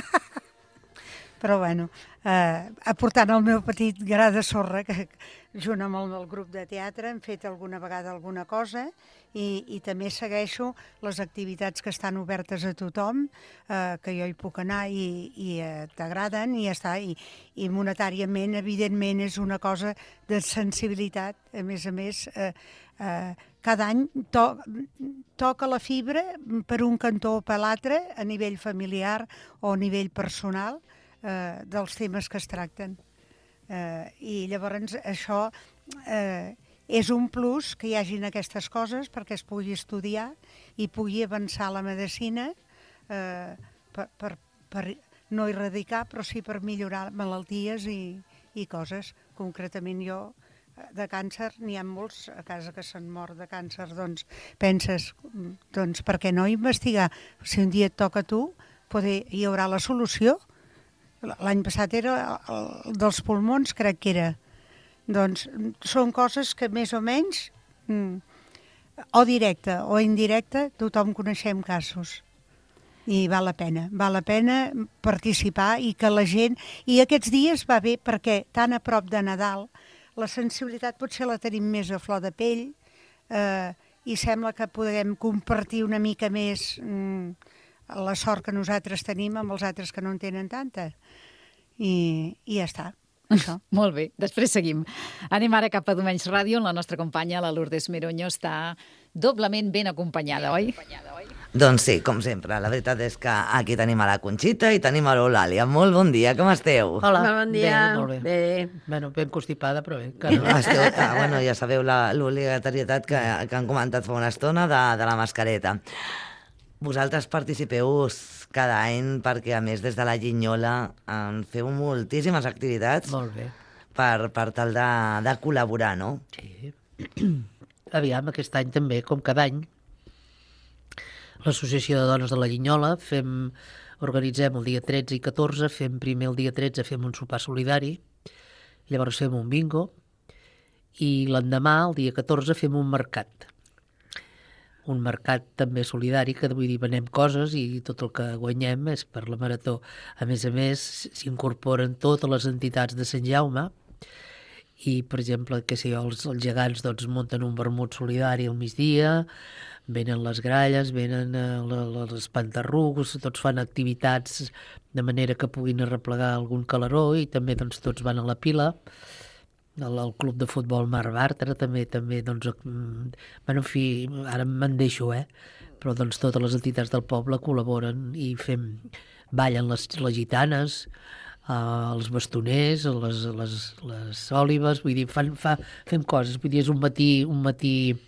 Però bueno, eh, aportant el meu petit gra de sorra, que junt amb el, el grup de teatre hem fet alguna vegada alguna cosa i, i també segueixo les activitats que estan obertes a tothom, eh, que jo hi puc anar i, i eh, t'agraden i ja està. I, I monetàriament, evidentment, és una cosa de sensibilitat. A més a més, eh, eh, cada any to toca la fibra per un cantó o per l'altre, a nivell familiar o a nivell personal, eh, dels temes que es tracten. Eh, I llavors això eh, és un plus que hi hagin aquestes coses perquè es pugui estudiar i pugui avançar la medicina eh, per, per, per no erradicar, però sí per millorar malalties i, i coses. Concretament jo, de càncer, n'hi ha molts a casa que s'han mort de càncer, doncs penses, doncs per què no investigar? Si un dia et toca a tu, poder, hi haurà la solució. L'any passat era el dels pulmons, crec que era. Doncs són coses que més o menys, o directe o indirecte, tothom coneixem casos. I val la pena, val la pena participar i que la gent... I aquests dies va bé perquè tan a prop de Nadal la sensibilitat potser la tenim més a flor de pell eh, i sembla que podem compartir una mica més... Mm, la sort que nosaltres tenim amb els altres que no en tenen tanta. I, i ja està, això. Molt bé, després seguim. Anem ara cap a Domenys Ràdio, on la nostra companya, la Lourdes Meroño, està doblement ben acompanyada, oi? Doncs sí, com sempre. La veritat és que aquí tenim a la Conxita i tenim a l'Eulàlia. Molt bon dia, com esteu? Hola. Bon dia. Bé, molt bé. bé. Bueno, ben constipada, però bé. Que no. Esteu, ah, bueno, ja sabeu l'obligatorietat que, que han comentat fa una estona de, de la mascareta. Vosaltres participeu cada any perquè, a més, des de la Llinyola en feu moltíssimes activitats. Molt bé. Per, per tal de, de col·laborar, no? Sí. Aviam, aquest any també, com cada any, l'Associació de Dones de la Llinyola fem, organitzem el dia tretze i catorze, fem primer el dia tretze, fem un sopar solidari, llavors fem un bingo, i l'endemà, el dia catorze, fem un mercat. Un mercat també solidari, que vull dir, venem coses i tot el que guanyem és per la Marató. A més a més, s'incorporen totes les entitats de Sant Jaume i, per exemple, que sé jo, els, els gegants doncs, munten un vermut solidari al migdia, venen les gralles, venen eh, els pantarrucs, tots fan activitats de manera que puguin arreplegar algun calaró i també doncs, tots van a la pila. El, el club de futbol Mar Bartra també, també doncs, bueno, en fi, ara me'n deixo, eh? Però doncs totes les entitats del poble col·laboren i fem, ballen les, les gitanes, eh, els bastoners, les, les, les òlives, vull dir, fan, fa, fem coses, vull dir, és un matí, un matí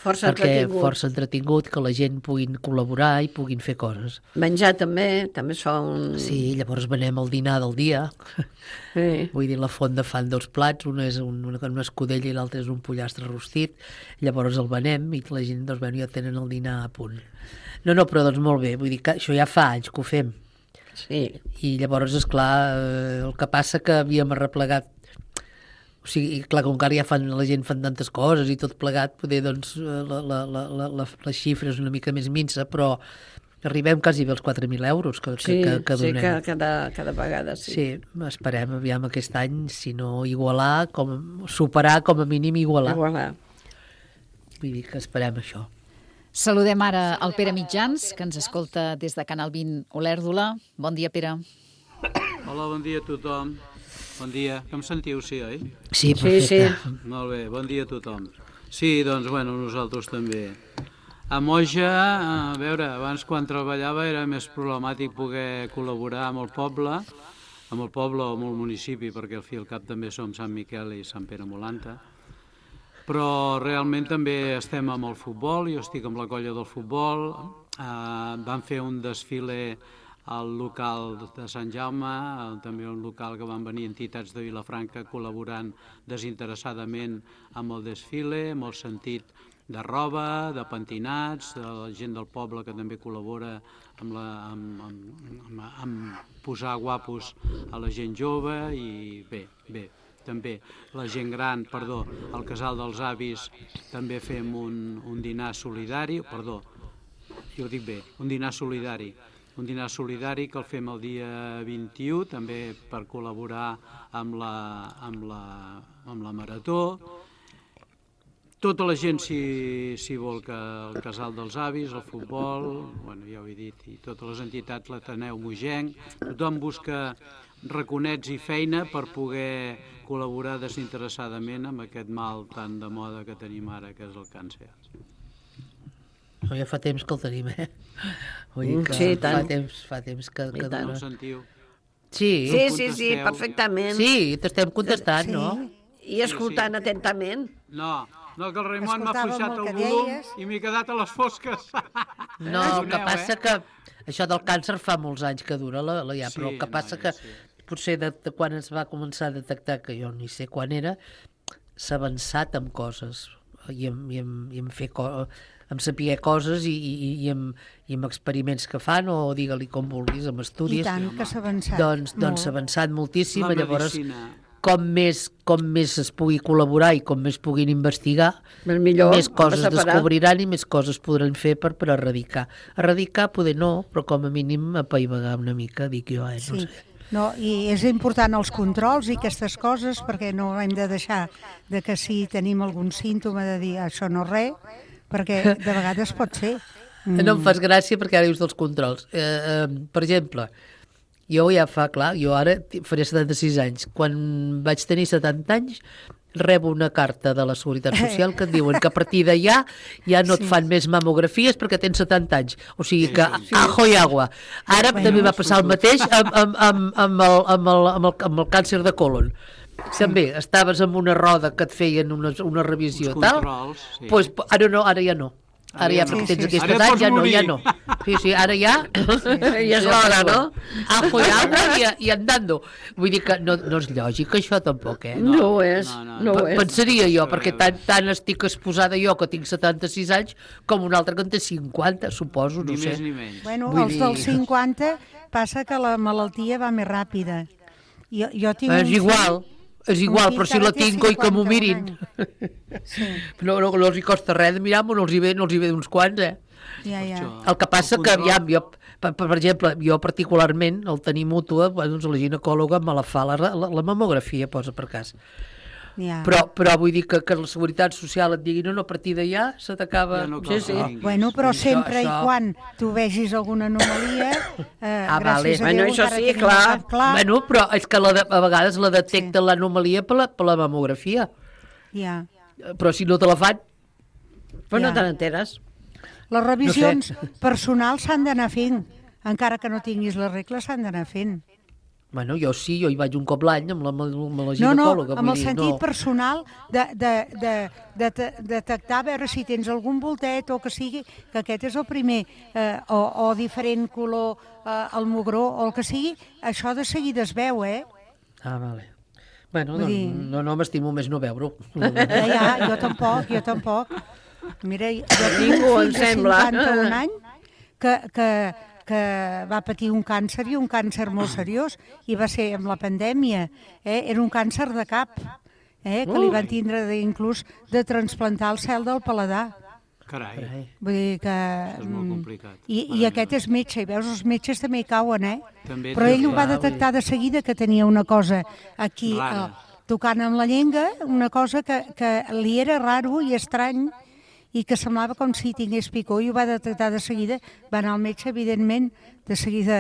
Força perquè entretingut. força entretingut, que la gent puguin col·laborar i puguin fer coses. Menjar també, també es fa un... Sí, llavors venem el dinar del dia. Sí. Vull dir, la fonda fan dos plats, un és un, una, una escudella i l'altre és un pollastre rostit. Llavors el venem i la gent, doncs, bueno, ja tenen el dinar a punt. No, no, però doncs molt bé, vull dir que això ja fa anys que ho fem. Sí. I llavors, esclar, el que passa que havíem arreplegat. O sigui, clar, com que ara ja fan, la gent fan tantes coses i tot plegat, poder, doncs, la, la, la, la, la, la xifra és una mica més minsa, però arribem quasi bé als quatre mil euros que, Sí, que, que sí, donem. que cada, cada vegada, sí. Sí, esperem, aviam, aquest any, si no igualar, com, superar, com a mínim igualar. Igualar. Vull dir que esperem això. Saludem ara el Pere Mitjans, que ens escolta des de Canal vint Olèrdola. Bon dia, Pere. Hola, bon dia a tothom. Bon dia. Que em sentiu, sí, oi? Sí, perfecte. Sí, sí. Molt bé, bon dia a tothom. Sí, doncs, bueno, nosaltres també. A Moja, a veure, abans quan treballava era més problemàtic poder col·laborar amb el poble, amb el poble o amb el municipi, perquè al fi al cap també som Sant Miquel i Sant Pere Molanta. Però realment també estem amb el futbol, jo estic amb la colla del futbol, eh, vam fer un desfile al local de Sant Jaume, també un local que van venir entitats de Vilafranca col·laborant desinteressadament amb el desfile, amb el sentit de roba, de pentinats, de la gent del poble que també col·labora amb, la, amb, amb, amb, amb posar guapos a la gent jove i bé, bé. També la gent gran, perdó, al Casal dels Avis també fem un, un dinar solidari, perdó, jo ho dic bé, un dinar solidari, un dinar solidari que el fem el dia vint-i-u, també per col·laborar amb la, amb la, amb la Marató. Tota la gent s'hi si vol, que el Casal dels Avis, el futbol, bueno, ja ho he dit, i totes les entitats, l'Ateneu Mogenc, tothom busca raconets i feina per poder col·laborar desinteressadament amb aquest mal tan de moda que tenim ara, que és el càncer. No, ja fa temps que el tenim, eh? Vull dir que Sí, tant. fa temps, fa temps que... que tant. No ho sentiu? Sí, Sí, sí, sí, perfectament. sí, t'estem contestant, Sí. no? I escoltant atentament. No, no, que el Raimon m'ha Escoltàvem afluixat el el que volum deies. i m'he quedat a les fosques. No, el que Perdoneu, passa eh? que això del càncer fa molts anys que dura, la, la ja, però el que Sí, passa no, que ja sí. potser de, de quan es va començar a detectar, que jo ni sé quan era, s'ha avançat amb coses i en, i en, i en fer co en saber coses i, i, i, amb, i amb experiments que fan, o digue-li com vulguis, amb estudis. I tant que s'ha avançat. Doncs, doncs s'ha molt. avançat moltíssim, La llavors medicina. com més, com més es pugui col·laborar i com més puguin investigar, El millor, més coses per separar. descobriran i més coses podran fer per, per erradicar. Erradicar poder no, però com a mínim apaivagar una mica, dic jo, eh? No Sí. sé. No, i és important els controls i aquestes coses, perquè no hem de deixar de que si tenim algun símptoma de dir això no res, perquè de vegades pot ser. Mm. No em fas gràcia perquè ara dius dels controls. Eh, eh, per exemple, jo ja fa, clar, jo ara faré setanta-sis anys. Quan vaig tenir setanta anys, rebo una carta de la Seguretat Social que et diuen que a partir d'allà ja no et Sí. fan més mamografies perquè tens setanta anys. O sigui que sí. ajo i agua. Ara Bueno, també va passar el mateix amb, amb, amb, amb, el, amb, el, amb, el, amb el càncer de colon. També, estaves amb una roda que et feien una, una revisió Uns tal, controls, sí. pues, ara no, ara ja no. Ara Ara ja, ja perquè no. tens Sí, sí, sí. aquesta Ara edat, pots ja no, ja morir. no. Sí, sí, ara ja... Ja és l'hora, no? Ajo i agua i, i andando. Vull dir que no, no és lògic això tampoc, eh? No, ho és, no, no, no, ho P- és. Pensaria jo, perquè tant, tant estic exposada jo, que tinc setanta-sis anys, com un altre que en té cinquanta, suposo, no Ni sé. més ni menys. Bueno, Vull els dir- dels cinquanta passa que la malaltia va més ràpida. Jo, jo tinc És un igual, és un igual, fill però si que la ara té tinc, oi que m'ho cinquanta-un mirin. Sí, No, no, no els hi costa res de mirar-m'ho, no els hi ve, no els hi ve d'uns quants, eh? ja, ja. Això. El que passa El que, control. aviam, jo, per, per exemple, jo particularment, el tenir mútua, doncs la ginecòloga me la fa, la, la, la mamografia, posa per cas. ja. Però, però vull dir que, que la Seguretat Social et digui, no, no, a partir d'allà se t'acaba... Ja no Sí, cal sí. que vinguis. Bueno, però Això- sempre això- i quan tu vegis alguna anomalia, eh, Ah, vale. gràcies a Bueno, Déu, això encara sí, tenim clar. el cap clar. Bueno, però és que la de, a vegades la detecta Sí. l'anomalia per, la, per la mamografia. Ja. Però si no te la fan... Però no Ja. te n'enteres. Les revisions personals s'han d'anar fent. Encara que no tinguis les regles, s'han d'anar fent. Bueno, jo sí, jo hi vaig un cop l'any amb la, amb la No, no, ginecòloga. amb vull el dir, sentit no. personal de, de, de, de, de detectar, a veure si tens algun voltet o que sigui, que aquest és el primer, eh, o, o diferent color eh, al mugró o el que sigui, això de seguida es veu, eh? Ah, vale. Bueno, Vull doncs, dir- no, no m'estimo més no veure-ho. Ja, ja, jo tampoc, jo tampoc. Mira, jo tinc Ningú, un em fill de sembla. cinquanta-un any que, que, que va patir un càncer i un càncer molt seriós i va ser amb la pandèmia, eh? Era un càncer de cap, eh? Que li van tindre de, inclús de transplantar el cel del paladar. Carai, Vull dir que... és molt complicat. I, i aquest és metge, i veus, els metges també hi cauen, eh? També Però ell ho va clar, detectar de seguida que tenia una cosa aquí, Rara. eh, tocant amb la llengua, una cosa que, que li era raro i estrany i que semblava com si tingués picor i ho va detectar de seguida. Va anar al metge, evidentment, de seguida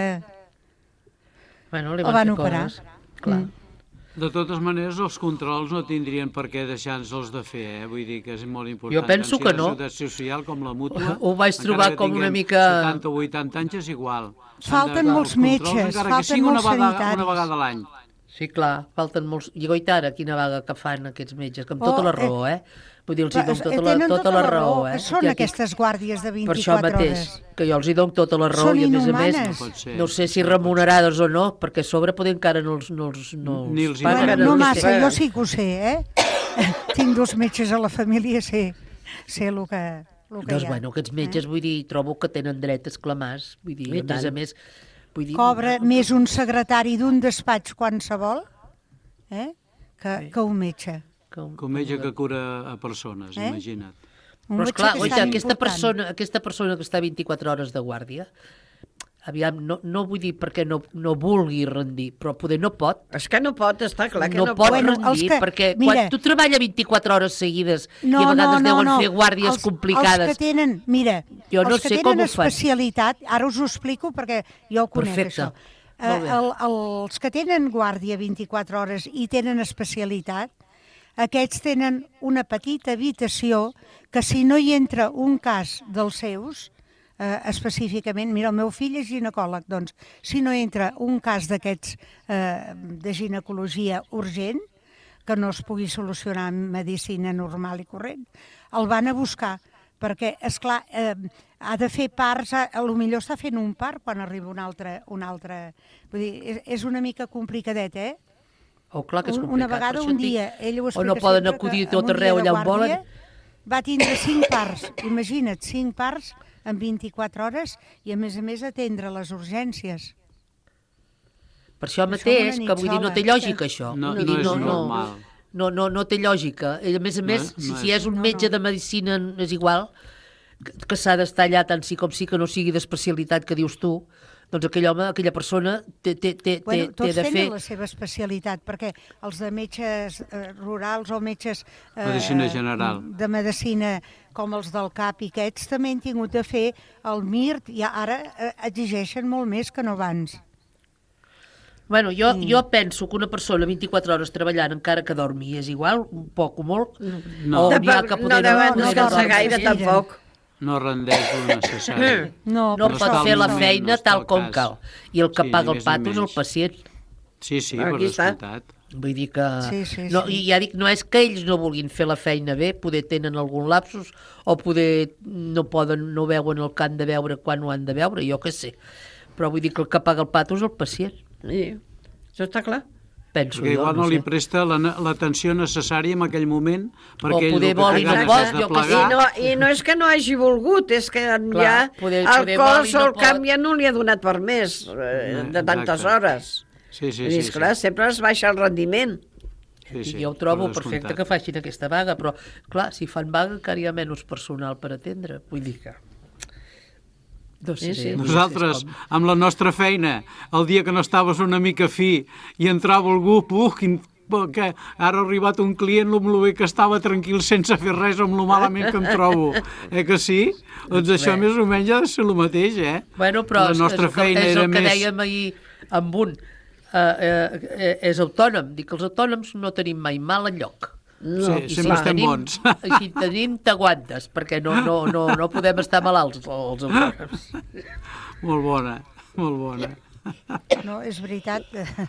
Bueno, li el van van fer operar. coses. Clar. Mm. De totes maneres, els controls no tindrien per què deixar-nos-els de fer, eh? Vull dir que és molt important. Jo penso tant si que la no. Seguretat social com la mútua. Ho vaig encara trobar que com una tinguem mica- setanta o vuitanta anys és igual. S'han Falten de- molts els controls, metges, encara que falten sigui una molts vegada, sanitaris. una vegada a l'any. Sí, clar, falten molts... I goitara, quina vaga que fan aquests metges, que amb tota Oh, la raó, eh? Vull dir, els hi Però, dono tota eh, la, tenen tota la raó, eh? que són I aquí- aquestes guàrdies de Per això vint-i-quatre mateix, hores. que jo els hi dono tota la raó Són i a més a més, inhumanes. No pot ser. no sé si remunerades o no, perquè a sobre poder encara no els, no els, no Ni els paguen. Bueno, Encara no no massa, sé. jo sí que ho sé, eh? Tinc dos metges a la família, sé, sé el que, el que Doncs hi ha. bueno, aquests metges, vull dir, trobo que tenen dret a exclamar, vull dir, I a més a tant. més, vull dir... Cobra més un secretari d'un despatx qualsevol, eh? Que, que un metge. Com, Com metge que cura a persones, Eh? imagina't. Un Però metge esclar, que és oita, tan aquesta important. persona, aquesta persona que està vint-i-quatre hores de guàrdia, aviam, no, no vull dir perquè no, no vulgui rendir, però poder no pot. És que no pot, està clar que no, no, pot pot. Bueno, rendir, els que- perquè mira- quan tu treballes vint-i-quatre hores seguides No, i a vegades no, no, deuen no. fer guàrdies els, complicades... Els que tenen, mira, Jo no els que sé tenen com ho fan. especialitat, ara us ho explico perquè jo ho conec, Perfecte. això. Eh, Molt bé. el, els que tenen guàrdia vint-i-quatre hores i tenen especialitat, aquests tenen una petita habitació que si no hi entra un cas dels seus, eh, específicament, mira, el meu fill és ginecòleg, doncs, si no entra un cas d'aquests eh, de ginecologia urgent, que no es pugui solucionar amb medicina normal i corrent, el van a buscar, perquè, és clar, eh, ha de fer parts, a, a lo millor està fent un part quan arriba un altre... Un altre vull dir, és, és una mica complicadet, eh? Oh, clar que és Un- complicat. Una per vegada, això un et dic. dia, ell ho O explica no poden sempre, acudir que tot amb un dia arreu de allà on volen. guàrdia Va tindre cinc parts, imagina't, cinc parts en vint-i-quatre hores i, a més a més, atendre les urgències. Per això Això mateix, una nit que vull dir, no sola. té lògica, això. No, Vull no dir, és normal. No, no, no té lògica. I, a més a més, No, si, no si és. és un No, metge no. de medicina és igual, que, que s'ha d'estar allà tant sí com sí, que no sigui d'especialitat que dius tu, doncs aquell home, aquella persona té, té, té, Bueno, té, té tots de tenen fer... la seva especialitat, perquè els de metges eh, rurals o metges eh, Medicina general. de medicina com els del CAP i aquests també han tingut de fer el M I R T i ara eh, exigeixen molt més que no abans. Bueno, jo, mm. jo penso que una persona vint-i-quatre hores treballant encara que dormi és igual, un poc o molt, No. o n'hi ha que No poder deuen no descansar dorm, gaire, sí. tampoc. No rendeix el necessari. No, no per pot això- fer la no, feina no està tal al com cas. cal. I el que Sí, paga ni el més ni pato és el menys. pacient. Sí, sí, Aquí per està. descomptat. Vull dir que... Sí, sí, no, sí. I ja dic, no és que ells no vulguin fer la feina bé, poder tenen algun lapsus, o poder no poden, no veuen el que han de veure quan ho han de veure, jo què sé. Però vull dir que el que paga el pato és el pacient. Sí, això està clar. Penso Perquè jo, igual no no li sé. presta la- l'atenció necessària en aquell moment, perquè ell poder el que vol té i no ganes pot, és de jo què sé. I plegar. no, I no és que no hagi volgut, és que Clar, ja poder- el poder vol cos i no o el pot. camp ja no li ha donat per més eh, de tantes Exacte. hores. Sí, sí, I sí. esclar, sí. sempre es baixa el rendiment. Sí, sí, jo ho trobo per perfecte descomptat. que facin aquesta vaga, però, clar, si fan vaga encara hi ha menys personal per atendre. Vull dir que... No sé, Sí, sí. vull dir, Nosaltres, és com- amb la nostra feina, el dia que no estaves una mica fi i entrava algú, puh, quin, que ara ha arribat un client, amb lo bé que estava tranquil sense fer res, amb lo malament que em trobo. Eh que sí? Doncs això més o menys ha de ser el mateix, eh? Bueno, però la és, nostra és, el que, feina és era el que més... dèiem ahir amb un. Uh, uh, uh, és autònom. Dic que els autònoms no tenim mai mal enlloc. No, Sí, I sempre estem tenim, bons. Si tenim, t'aguantes, perquè no, no, no, no podem estar malalts, els autònoms. Molt bona, molt bona. No, és veritat.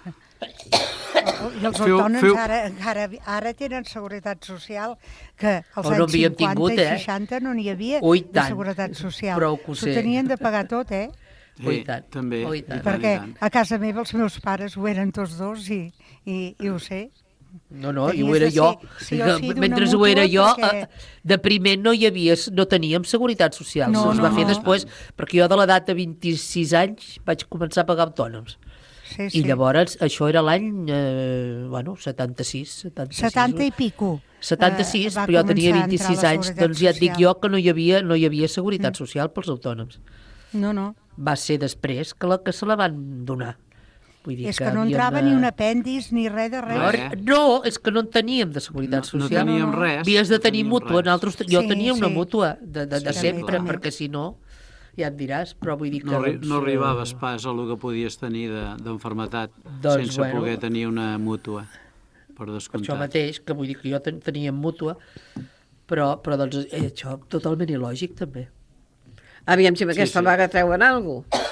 I els Feu- autònoms feu- ara, ara, ara tenen seguretat social, que als Oh, no anys havíem cinquanta tingut, i eh? seixanta no n'hi havia Ui, de tant. seguretat social. Prou que ho S'ho sé. tenien de pagar tot, eh? Oh, i tant. També. Oh, i tant. Perquè a casa meva els meus pares ho eren tots dos i, i, i ho sé. No, no, i Tenies ho era de jo. ser sí o sí d'una Mentre ho era mútua jo, perquè- eh, de primer no hi havia, no teníem seguretat social. No, Se'ls no, va fer no. després, perquè jo de l'edat de vint-i-sis anys vaig començar a pagar autònoms. Sí, I sí. llavors, això era l'any, eh, bueno, setanta-sis. setanta-sis setanta i pico. setanta-sis, eh, va però jo tenia començar a entrar vint-i-sis la anys, Seguretat doncs ja et dic Social. jo que no hi havia, no hi havia seguretat social pels autònoms. No, no. Va ser després que, la, que se la van donar. Vull dir És que no havien, entrava eh, ni un apèndix ni res de res. No, re- no, és que no en teníem de seguretat No- no social. teníem res, Havies de no tenir teníem mútua. res. Nosaltres, jo Sí, tenia una sí. mútua de, de, de Sí, sempre, també. perquè si no, ja et diràs, però vull dir que... No, arri- doncs, no eh, arribaves pas a el que podies tenir de- d'enfermetat Doncs, sense bueno. poder tenir una mútua, per Per descomptat. això mateix, que vull dir que jo ten, tenia mútua, però, però doncs, eh, això totalment il·lògic, també. Aviam si amb Sí, aquesta sí. vaga treuen alguna cosa.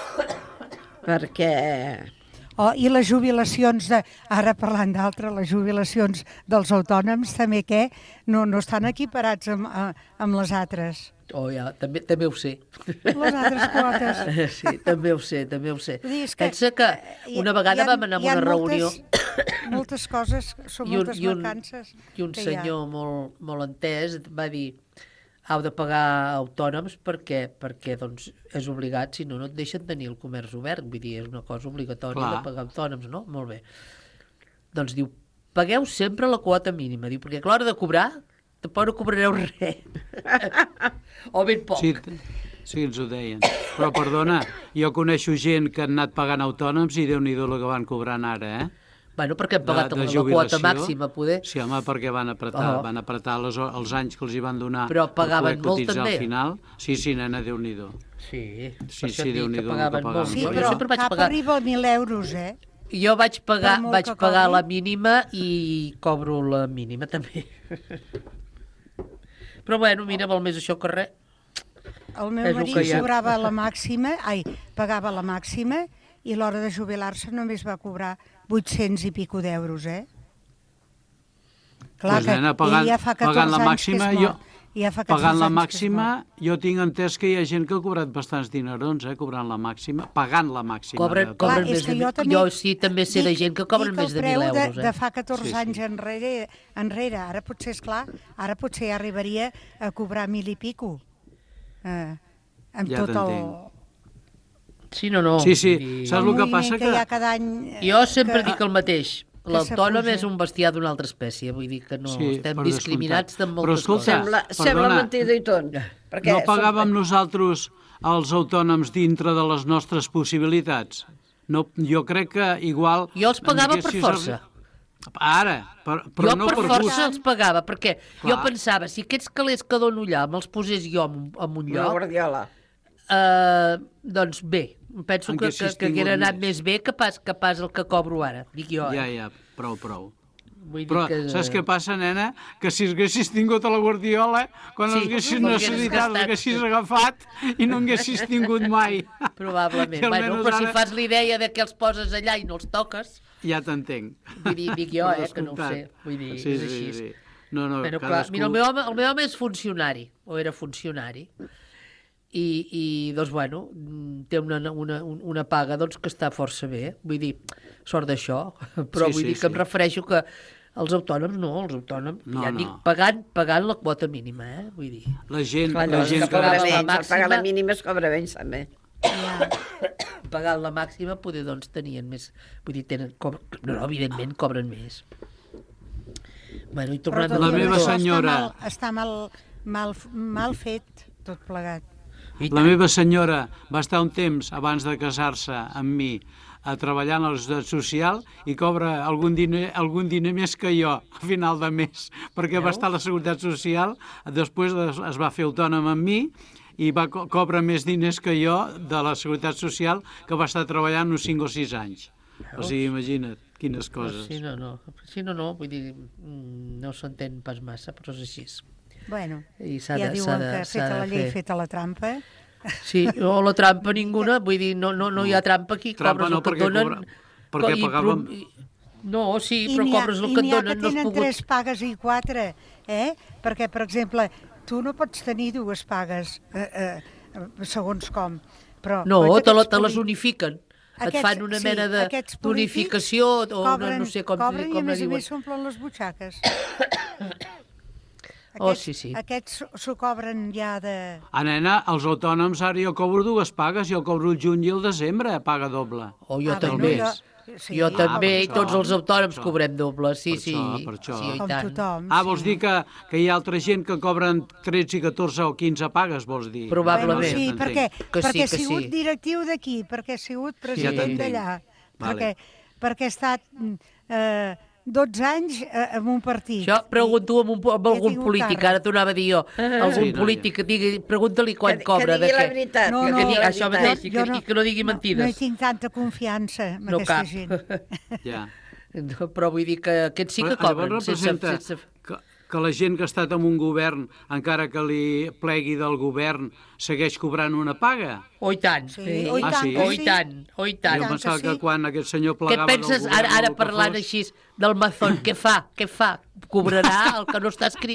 Perquè... Oh, i les jubilacions, de, ara parlant d'altre, les jubilacions dels autònoms també què? No, no estan equiparats amb, a- amb les altres. Oh, ja, també, també ho sé. Les altres quotes. Sí, també ho sé, també ho sé. Vull dir, és que, Pensa que eh, una hi- vegada hi ha- vam anar a hi ha una reunió moltes, moltes coses, són i un, moltes i un, mancances. i un que hi ha. senyor molt, molt entès va dir heu de pagar autònoms perquè, perquè doncs, és obligat, si no, no et deixen tenir el comerç obert. Vull dir, és una cosa obligatòria Clar. de pagar autònoms, no? Molt bé. Doncs diu, pagueu sempre la quota mínima. Diu, perquè a l'hora de cobrar, tampoc no cobrareu res. O ben poc. Sí, t- sí, ens ho deien. Però, perdona, jo coneixo gent que han anat pagant autònoms i Déu-n'hi-do el que van cobrant ara, eh? Bueno, perquè han pagat De- de la, la quota jubilació. màxima, poder. Sí, home, perquè van apretar, Oh. van apretar les, ho- els anys que els hi van donar Però pagaven per poder molt, cotitzar també. al final. Sí, sí, nena, Déu-n'hi-do. Sí, Sí, per això sí, et dic Déu-n'hi-do que el que pagaven pagaven. molt. Sí, Jo- jo però sempre vaig cap pagar- arriba als mil euros, eh? Jo vaig pagar, Per molt vaig que pagar cobri. la mínima i cobro la mínima també. Però bueno, mira, val més això que res. El meu És el marit que hi ha. cobrava la màxima, ai, pagava la màxima i a l'hora de jubilar-se només va cobrar vuit-cents i pico d'euros, eh? Clar Pues, nena, pagant, ell ja fa pagant la catorze anys màxima, que és jo, mort. Ja fa pagant catorze la anys que és màxima, jo tinc entès que hi ha gent que ha cobrat bastants dinerons, eh, cobrant la màxima, pagant la màxima. Cobren, de- cobren Clar, és més que de jo mil. també Jo sí, també sé de dic- gent que cobren dic més de el mil preu euros. De, Eh? de fa catorze Sí, sí. anys enrere, enrere, ara potser, és clar, ara potser ja arribaria a cobrar mil i pico. Eh, amb Ja tot el, t'entenc. Sí, no, no. Sí, sí, vull dir- saps el el que moviment passa? que hi ha Que cada any... eh, Jo sempre que- dic el mateix. que L'autònom s'apuja. és un bestiar d'una altra espècie. Vull dir que no Sí, estem per discriminats de descomptat. moltes Però escolta, coses. Sembla, Perdona. sembla mentida i tot. Perquè no som- pagàvem nosaltres els autònoms dintre de les nostres possibilitats? No, jo crec que igual... Jo els pagava ens per haguessis força. arri- Ara, per, però Jo no per per força gust. els pagava, perquè Clar. jo pensava, si aquests calés que dono allà me'ls posés jo en, un- en un Una lloc, guardiola. eh, doncs bé, penso En que, què que, haguessis que haguera tingut anat més? més bé que pas, que pas el que cobro ara, dic jo. Ja, Eh? ja, prou, prou. Vull dir Però que... saps què passa, nena? Que si haguessis tingut a la Guardiola, quan Sí, els haguessis ho haguessis necessitat, gastat. l'haguessis agafat i no haguessis tingut mai. Probablement. I Bueno, almenys però si ara- fas la idea de que els poses allà i no els toques, Ja t'entenc. vull dir, dic jo, Per eh, que no ho descomptat. sé. Vull dir, sí, és sí, així. Sí. No, no, Però clar, cadascú... mira, el meu, home, el meu home és funcionari, o era funcionari, i, i doncs, bueno, mm, té una, una, una paga doncs, que està força bé, vull dir, sort d'això, però Sí, vull sí, dir que em sí. refereixo que els autònoms no, els autònoms, No, ja no. dic, pagant, pagant la quota mínima, eh? Vull dir, La gent, Clar, la llavors, gent que que... cobra la menys, el màxima- paga la mínima es cobra menys, també. pagant la màxima, poder, doncs, tenien més, vull dir, tenen, co no, no, evidentment, cobren més. Bueno, i Però tornant tot a La i meva això senyora- Està mal, està mal, mal, mal fet, tot plegat. I La tant. meva senyora va estar un temps abans de casar-se amb mi a treballar en la Seguretat Social i cobra algun diner, algun diner més que jo a final de mes, perquè va Veus? estar a la Seguretat Social, després es, es va fer autònom amb mi i va co cobra més diners que jo de la Seguretat Social, que va estar treballant uns cinc o sis anys. O sigui, imagina't quines coses. Sí, no, no, sí, no, no, vull dir, mm, no s'entén pas massa, però és així. Bueno, I s'ha ja de- diuen s'ha de- que s'ha feta de la llei, fer. feta la trampa. Sí, o la trampa ninguna, vull dir, no, no, no hi ha trampa aquí, Trampa cobres no, el que et perquè donen... cobra- perquè i pagàvem- pro- i- No, sí, I però n'hi ha- cobres el i que et n'hi ha donen, que no has tenen pogut... tres pagues i quatre, eh? Perquè, per exemple, tu no pots tenir dues pagues, eh, eh, segons com. Però, No, doncs, te, la, aquests te les polí- unifiquen. Et aquests- fan una sí, mena de aquests polítics d'unificació o una, cobren, no sé com, cobren com i a la més a diuen. més s'omplen les butxaques. Oh, Aquests- sí, sí. Aquests s'ho- s'ho cobren ja de... Ah, nena, els autònoms ara jo cobro dues pagues, jo cobro el juny i el desembre, paga doble. Oh, jo Ah, també. bueno, jo- sí, jo ah, també, per i això. tots els autònoms Per això. cobrem doble, sí, Per sí. això, per això. Sí, i Com tant. tothom. Ah, sí. vols dir que, que hi ha altra gent que cobren tretze, catorze o quinze pagues, vols dir? Probablement. Bueno, sí, Entenc. perquè, Que sí, perquè que ha sigut sí. directiu d'aquí, perquè ha sigut president t'entenc. d'allà, Vale. perquè, perquè ha estat eh, dotze anys eh, en un partit. Això pregunto amb, un, amb I ha algun tingut polític, càrrec. ara t'ho anava a dir jo, algun Sí, noia. polític que digui, pregunta-li quan Que- que cobra. digui de la què. veritat, No, que, no, que digui la això veritat. mateix, i que, i que no digui No, no hi mentides. tinc tanta confiança en No aquesta cap. gent. Ja. No, però vull dir que aquests sí que Però, cobren. llavors Sense, representa sense... que, que la gent que ha estat en un govern, encara que li plegui del govern, segueix cobrant una paga? Oh, i tant. Sí, oh, i Ah, tant sí? que Oh, i tant, oh, i tant. Jo tant pensava que que sí. quan aquest senyor Què et plegava penses, del govern ara, ara o el que parlant fos, així del mazón, què fa? Què fa? Cobrarà el que no està escrit?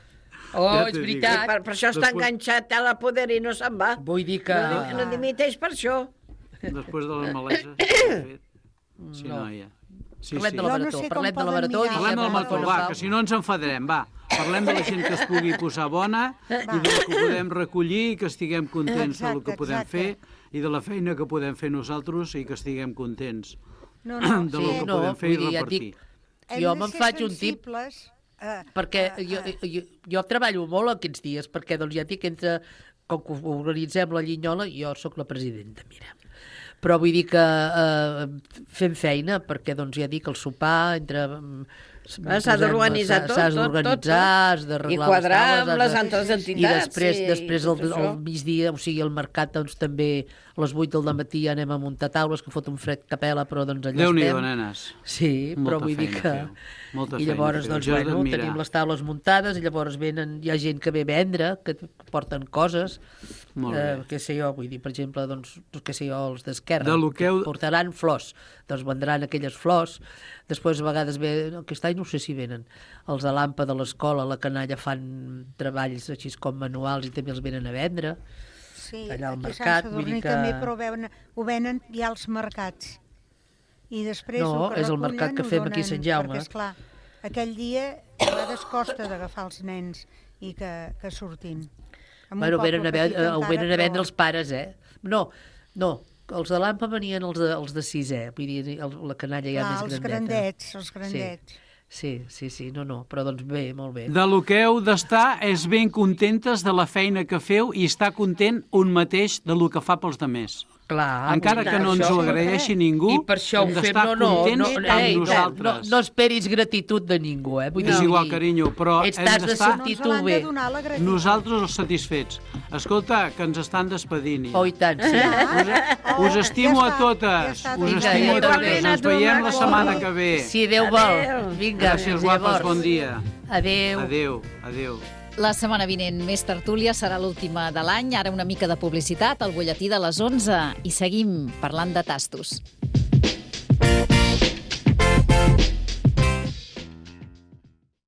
Oh, Ja és t'ho dic. veritat. Per, per això està Després- enganxat a la poder i no se'n va. Vull dir que... No, di- no dimiteix per això. Després de les maleses que ha fet. Sí, No. noia. Sí, Parlem sí. de la Jo no marató, sé com parlem de la poden marató. mirar. i Parlem de la deixem marató, el va, Pau. que si no ens enfadarem, va. Parlem de la gent que es pugui posar bona i del que podem recollir i que estiguem contents del que Exacte, podem exacte. fer i de la feina que podem fer nosaltres i que estiguem contents No, no, de Sí, lo que no, podem fer vull i dir, ja et repartir. dic, hem jo de me'n ser faig un tip, sensibles, eh, perquè eh, jo, eh, jo, jo treballo molt aquests dies, perquè doncs ja et dic, entre, com que organitzem la Llinyola, jo sóc la presidenta, mira. Però vull dir que eh, fem feina, perquè doncs ja dic, el sopar, entre... mm, S'ha d'organitzar s'ha- tot, S'has tot, d'organitzar, tot, tot. has d'arreglar I les quadrar taules, amb has les de- altres I entitats, després, i després tot al, això. al migdia, o sigui, al mercat, doncs també a les vuit del matí anem a muntar taules, que fot un fred capela, però doncs allà Déu-n'hi-do, estem. nenes. Sí, Molta però vull dir feina que... feu. Molta I feina llavors, feu. doncs, Jo he bueno, d'admirar. tenim les taules muntades i llavors venen, hi ha gent que ve a vendre, que porten coses, Molt eh, bé. què sé jo, vull dir, per exemple, doncs, què sé jo, els d'Esquerra, De lo que heu- portaran flors, doncs vendran aquelles flors, després a vegades ve, aquest any no sé si venen, els de l'Ampa de l'escola, la canalla fan treballs així com manuals i també els venen a vendre, sí, allà al aquí a mercat, Sant vull Sadurní dir que- també, però ho venen, ho venen ja als mercats. I després No, el que és el recullen mercat que ho fem aquí a donen, Sant Jaume. Perquè, esclar, aquell dia a vegades costa d'agafar els nens i que, que surtin. En un Bueno, poble venen a, petit ve- ho encara, venen a vendre però- els pares, eh? No, no, els de l'Ampa venien els de, els de sisè, vull dir, el, la canalla ja Clar, més els grandeta. grandets, els grandets. Sí, sí, sí, no, no, però doncs bé, molt bé. De lo que heu d'estar és ben contentes de la feina que feu i estar content un mateix de lo que fa pels demés. Clar, Encara que no ens ho agraeixi ningú, i per això ho hem fem, d'estar no, no, contents no, amb ei, no, nosaltres. no, no esperis gratitud de ningú, eh? Vull És dir, igual, carinyo, però ets, hem t'has de d'estar sentir No tu ens l'han bé. de donar la gratitud. nosaltres els satisfets. Escolta, que ens estan despedint. Ja. Oh, i tant, sí. Oh, Us estimo ja a està, totes, ja està. us Vinga, estimo ja a també. totes. Ens veiem la setmana que ve. Si Déu vol. Vinga, Gràcies, fins guapes, llavors. bon dia. Adéu. Adéu, adéu. La setmana vinent més tertúlia serà l'última de l'any. Ara una mica de publicitat, al butlletí de les onze. I seguim parlant de tastos.